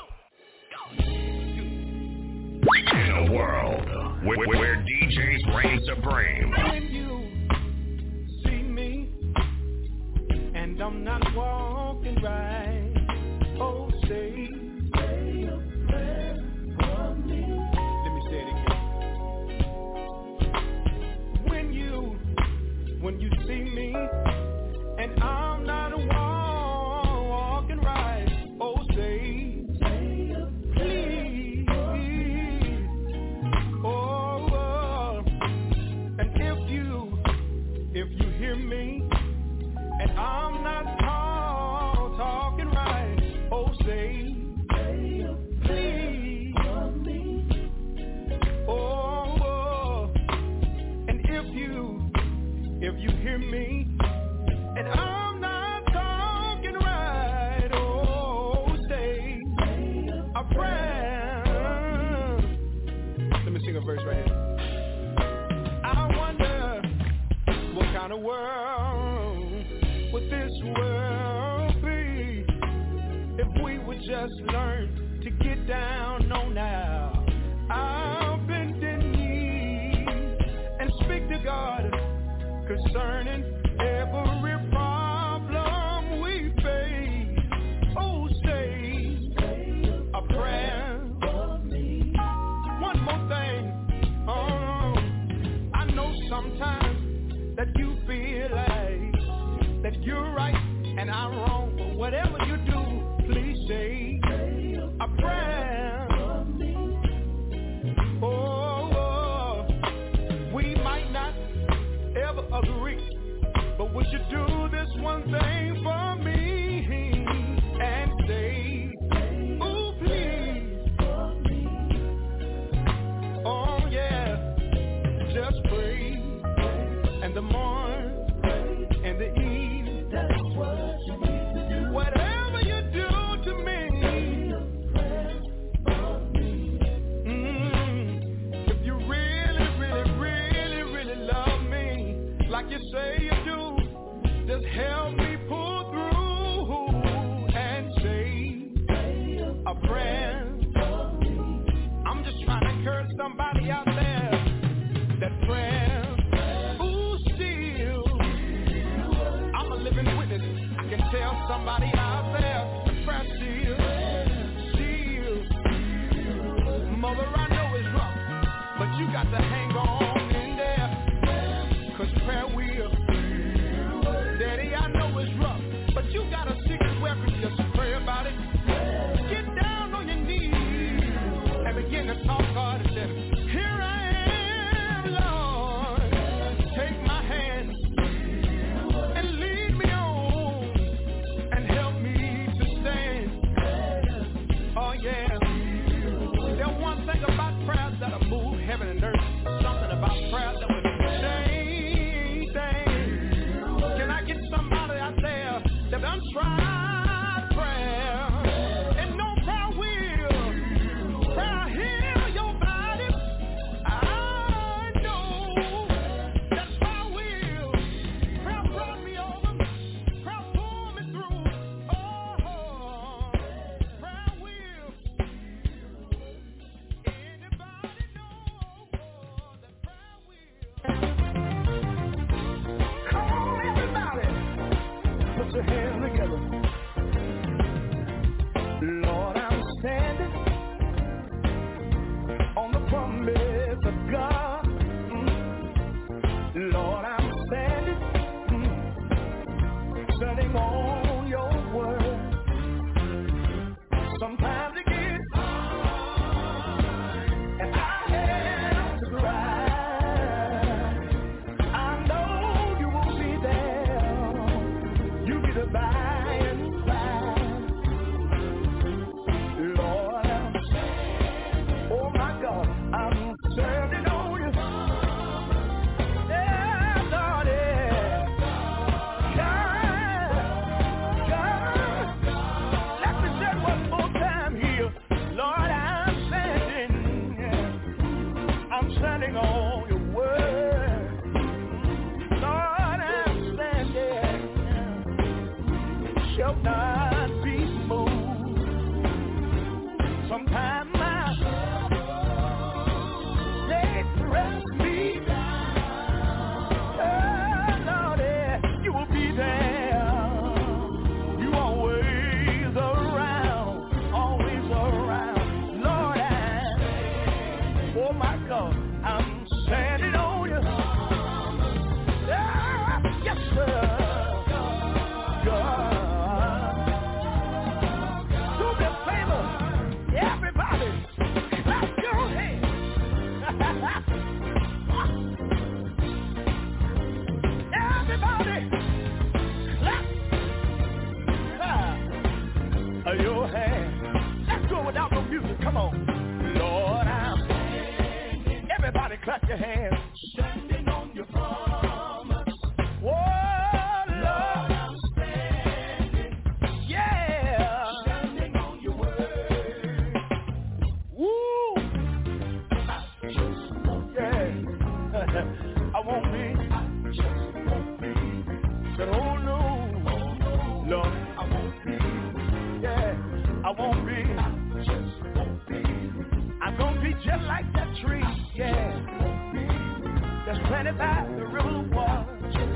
In a world where, where D Js reign supreme. When you see me and I'm not walking right, oh, say, say a prayer for me. Let me say it again. When you, when you see me and I'm not walking right, oh, say, say a please. Oh, oh, and if you, if you hear me and I'm not talk, talking right, oh, say, say please. Oh, oh, and if you, if you hear me and I'm not talking right, oh, say a prayer. Let me sing a verse right here. I wonder what kind of world would this world be if we would just learn to get down on our, our bended knees and speak to God concerning every problem we face. Oh, say a prayer. One more thing. Oh, I know sometimes that you feel like that you're right and I'm wrong, but whatever you do, please say a prayer. Oh, oh, we might not ever agree, but would you do this one thing for me and say, ooh, please. Oh, yeah, just pray. And the morning and the evening, that's what you need to do. Whatever you do to me, mm, if you really, really, really, really love me, like you say you do, just help me pull through and say a prayer. I'm just trying to encourage somebody out there that prayer. Tell somebody out there to press seal, seal. Mother, I know it's rough, but you got to hang on in there, cause prayer will. Daddy, I know it's rough, but you got a secret weapon, just pray about it. Get down on your knees and begin to talk hard and say, here I am, Lord, take my hand and lead me on. Oh yeah. There's one thing about prayers that'll move heaven and earth. Something about prayers that will change things. Can I get somebody out there that done tried prayer and no prayer will? Prayer heal your body. I know that prayer will. Prayer brought me over. Prayer pulled me through. Oh, prayer will. Anybody know that prayer will? Come on, everybody. Put your hands together. Lord, I'm standing on the promise of God. Mm. Lord, I'm standing, mm, standing on your word. Sometimes it gets hard, and I have to cry. I know you will be there. You'll be the by and by. Lord, I'm standing. Oh my God, I'm standing on you. Yeah, Lord, yeah. God, God, let me say one more time here. Lord, I'm standing. I'm standing on your word. Lord, I'm standing. Shall not be moved. just like that tree, yeah, that's planted by the river of water,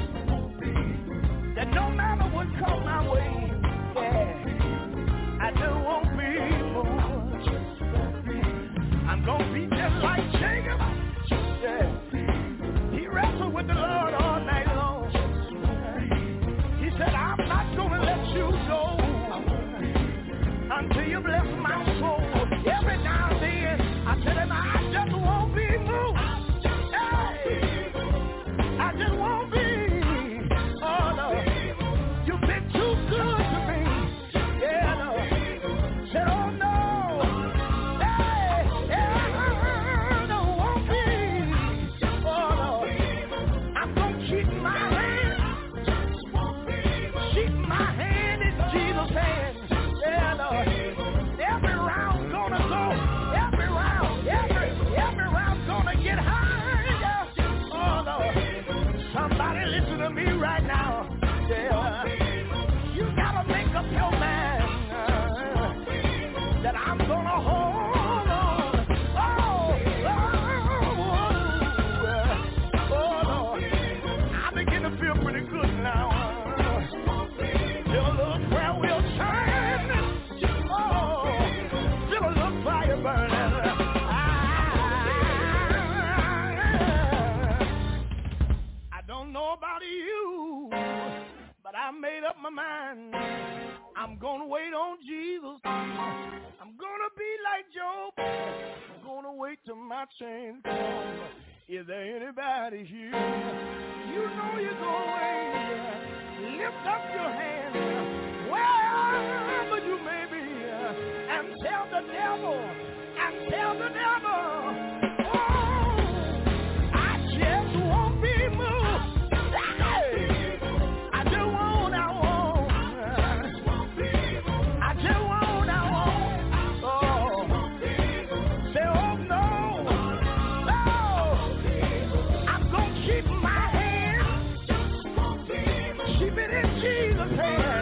that no matter what comes my way, yeah, I just won't be moved. I'm gonna be just like Jacob, yeah. He wrestled with the Lord all night long. He said, I'm not gonna let you go until you bless my soul. Every now and then, I tell him I just won't be moved. Hey, I just won't be. Oh no, you've been too good to me. Yeah, no. Said, oh no. Hey, yeah, I won't be. Oh no, I'm gonna keep my hand. Keep my hand in Jesus' hand. Yeah, no. Every round gonna go. Every round, every, every round gonna get higher. Oh no. Somebody listen to me right now. Yeah. You gotta make up your mind uh, that I'm gonna hold on. Oh, oh, oh, Lord. I begin to feel pretty good now. Feel a little prayer wheel turn. Oh, feel a little fire burning. I don't know about you, but I made up my mind. I'm gonna wait on Jesus. I'm gonna be like Job. I'm gonna wait till my change comes. Is there anybody here? You know you're gonna wait. Lift up your hand wherever you may be and tell the devil, and tell the devil, oh, I just won't be moved. Hey, I just won't, I won't. I just won't, I won't. Oh, say, oh no, no. I'm gonna keep my hand, keep it in Jesus' hand,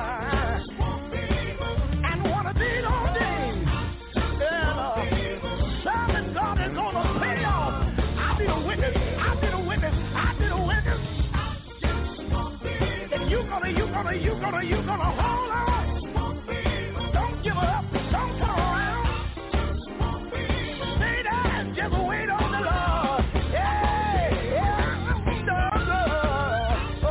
and one of these old days, yeah, serving God is gonna pay off. I'll be the witness, I'll be the witness, I'll be the witness. And you gonna, you gonna, you gonna, you gonna hold on. Don't give up, don't turn around. Stay there and just wait on the Lord. Yeah, yeah, the Lord. Oh,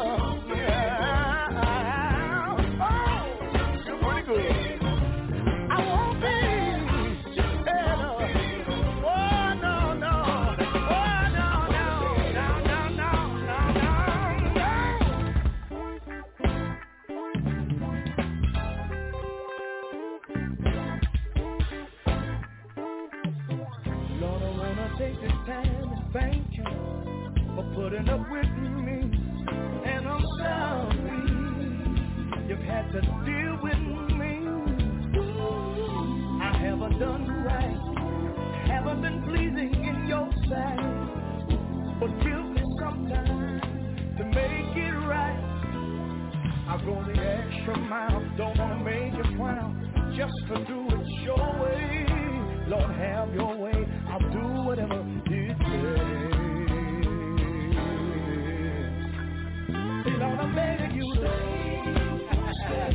yeah. Oh, you're pretty good. I won't be. Yeah, no. Oh, no, no. Oh, no, no, no, no, no, no, no, Lord, I wanna take this time and thank you for putting up with me. And I'm sorry you've had to deal with me. I haven't done right, haven't been pleasing in your sight. But give me some time to make it right. I'll go the extra mile, don't wanna make you frown, just to do it your way. Lord, have your way, I'll do whatever it takes. Lord, I'm begging you to stay.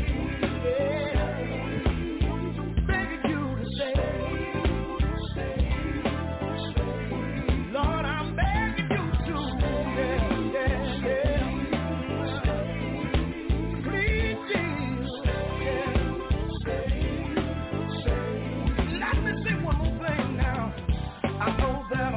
Begging you to stay. Lord, I'm begging you to stay. Yeah, yeah. Please, Jesus, yeah. Let me say one more thing now. I know that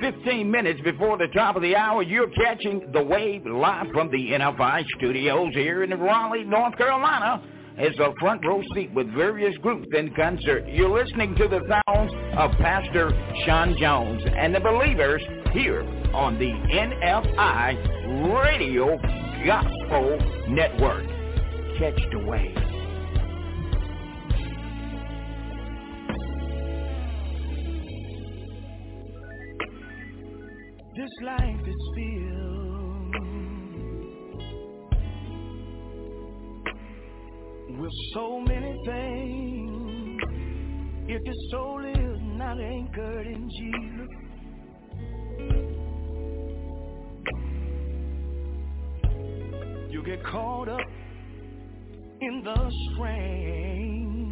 fifteen minutes before the top of the hour. You're catching The Wave live from the N F I studios here in Raleigh, North Carolina. It's a front row seat with various groups in concert. You're listening to the sounds of Pastor Sean Jones and the Believers here on the N F I Radio Gospel Network. Catch the wave. This life is filled with so many things. If your soul is not anchored in Jesus, you get caught up in the strain.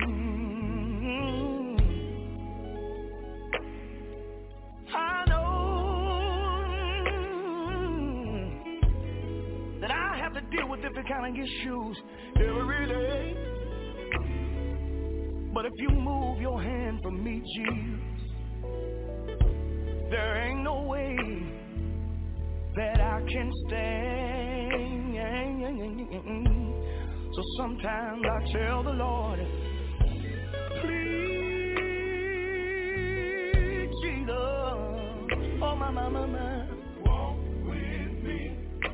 I know that I have to deal with different kind of issues every day. But if you move your hand from me, Jesus, there ain't no way that I can stand. So sometimes I tell the Lord, please, Jesus, oh my, my, my, my, walk with me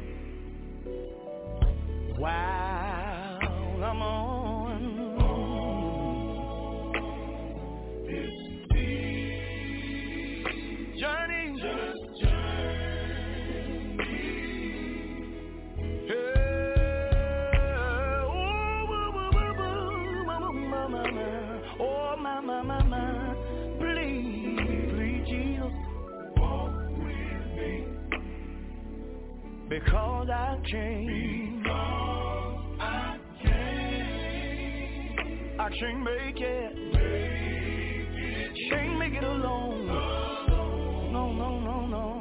while I'm on this deep journey. Just journey. Yeah. Oh, boo, boo, boo, boo, mama, mama, mama. Oh, mama, mama, please, please, Jesus, walk with me because I can't. I can't make it, make it. Can't make it alone. alone. No, no, no, no.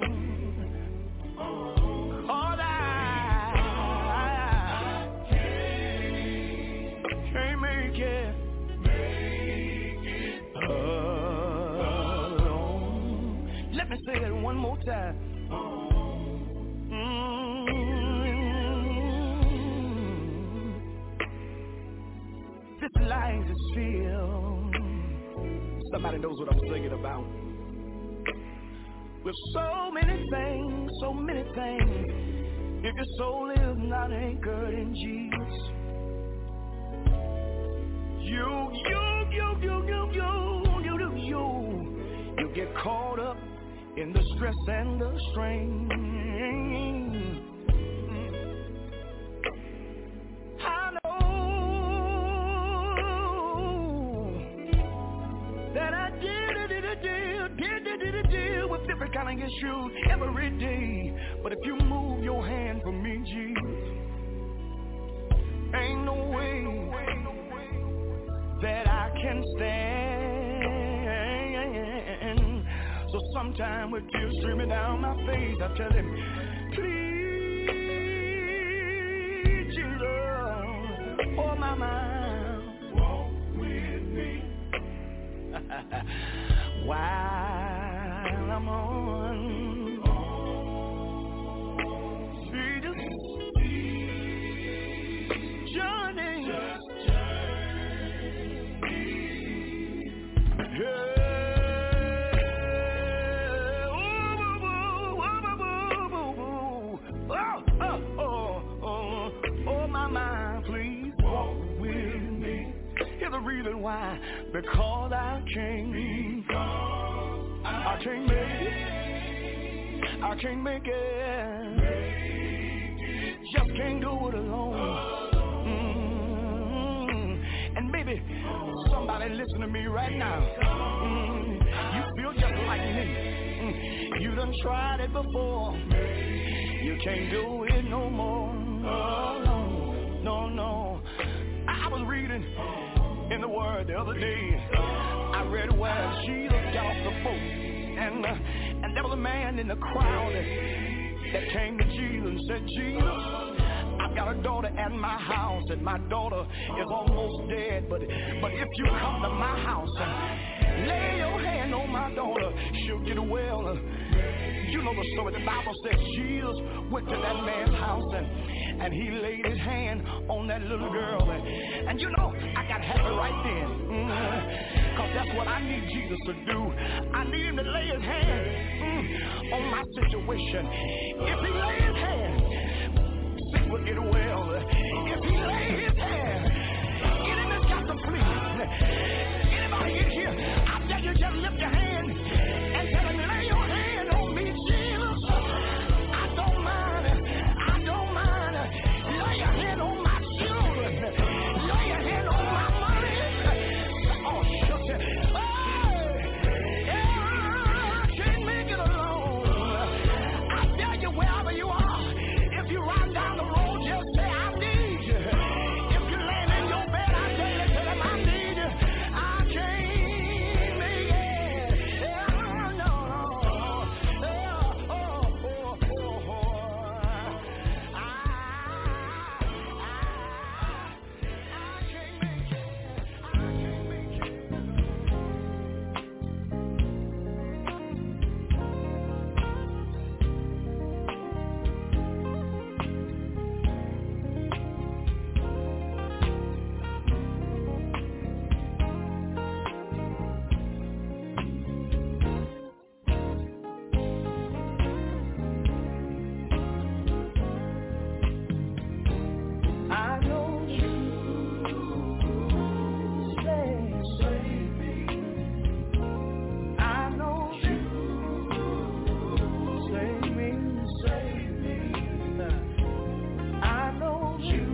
Oh. All I, I can't, can't make it, make it alone. Let me say that one more time. This life is filled. Somebody knows what I'm singing about. With so many things, so many things. If your soul is not anchored in Jesus, you, you, you, you, you, you, you, you, you, you get caught up in the stress and the strain. I know that I did, did, did, did, did, did, did, deal with different kind of issues every day. But if you move your hand from me, Jesus, ain't no way that I can stand. So sometime with tears streaming down my face, I tell him, please, Jesus, oh my mind, walk with me while I'm on Jesus journey. Just journey. Yeah. Oh, oh, oh, oh, oh, oh, my mind, please walk with me. Here's the reason why. Because I can't, I can't make it. I can't make it. Just can't do it alone. Mm-hmm. And maybe somebody listen to me right now. Mm-hmm. You feel just like me. Mm-hmm. You done tried it before. You can't do it no more. Oh, no, no, no. I was reading in the Word the other day. I read where Jesus got off the boat, and uh, and there was a man in the crowd that, that came to Jesus and said, Jesus, I've got a daughter at my house, and my daughter is almost dead, but but if you come to my house and lay your hand on my daughter, she'll get well. You know the story. The Bible says Jesus went to that man's house and, and he laid his hand on that little girl. And, and you know, I got happy right then. Because mm, that's what I need Jesus to do. I need him to lay his hand mm, on my situation. If he lay his hand, sick will get well. If he lay his hand, enemy's got to flee. Anybody in here, I tell you, just lift your hand and tell him, lay your hand on me, Jesus. I don't mind. I don't mind. Lay your hand on my children. Lay your hand on my money. Oh, shut it. Hey, yeah, I can't make it alone. I tell you, wherever you are, if you run down the road, just say, I need you. If you're laying in your bed, I tell you, tell him I need you. I can't make it. Yeah, no, no. Yeah, oh, oh, oh, oh. I, I, I can't make it. I can't make it. I know you save, save me. I know you save me, save me. I know you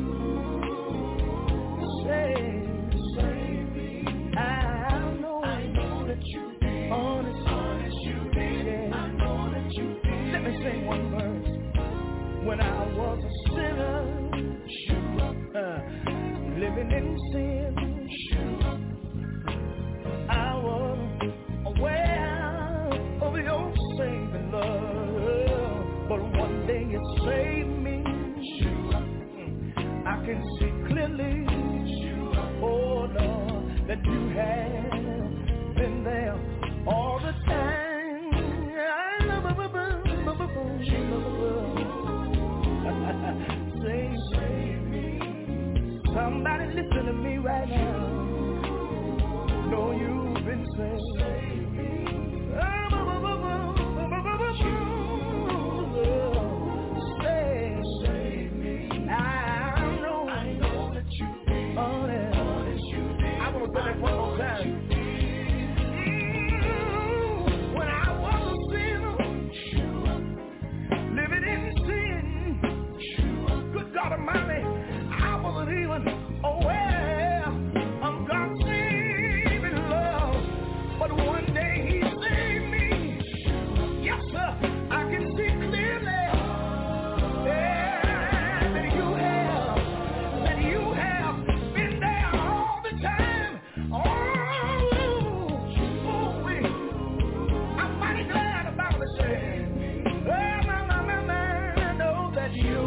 save, save me. I know, I know that you did. Honest, honest, you did. Yeah. I know that you did. Let me sing one verse. When I was a sinner, Uh, living in sin, I was aware of your saving love, but one day it saved me. I can see clearly, oh Lord, that you have been there all the time. Save, save me. Somebody listen to me right now. Know you've been saved. Save, save me. I know, I know that you did. Oh, yeah. I want to say that one more time. Mm, when I was a sinner, living in sin, good God Almighty, I wasn't even aware of God's saving love. But one day he saved me. Yes, sir, I can see clearly. Yeah, that you have, that you have been there all the time. Oh, oh, wait. I'm mighty glad about it. Oh, my, my, my, my, I know that you.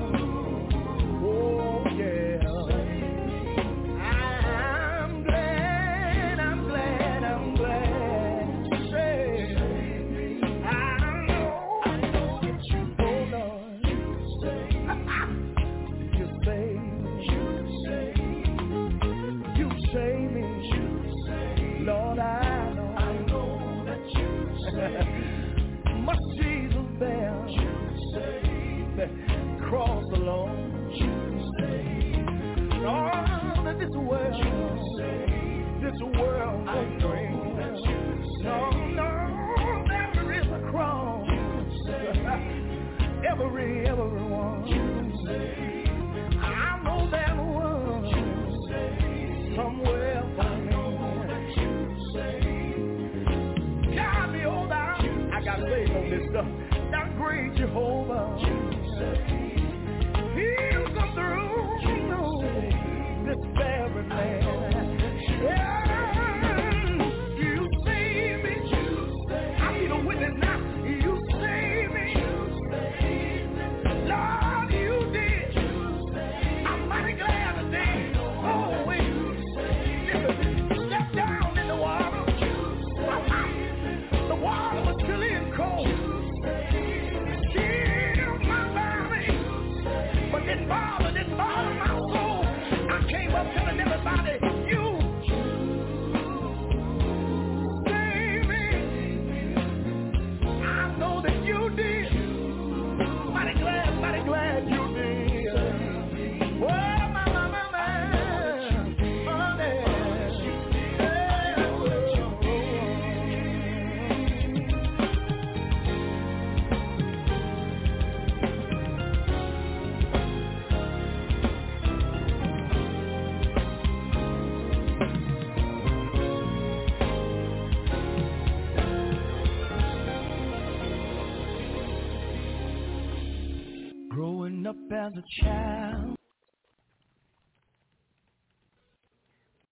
Oh, yeah. I'm glad, I'm glad, I'm glad to say I know, I know that you, oh Lord, you say, you say, you say, you say me, you say, Lord, I know, I know that you say, must Jesus bear, you say, that cross alone. All that this world, this world will bring. No, no, there is a cross. Every, everyone. I know there's one somewhere for me. God be all down. I got faith on this stuff. That great Jehovah. He'll come through. This very man. Yeah. You save me. I need a witness now. You save me. Lord, up as a child,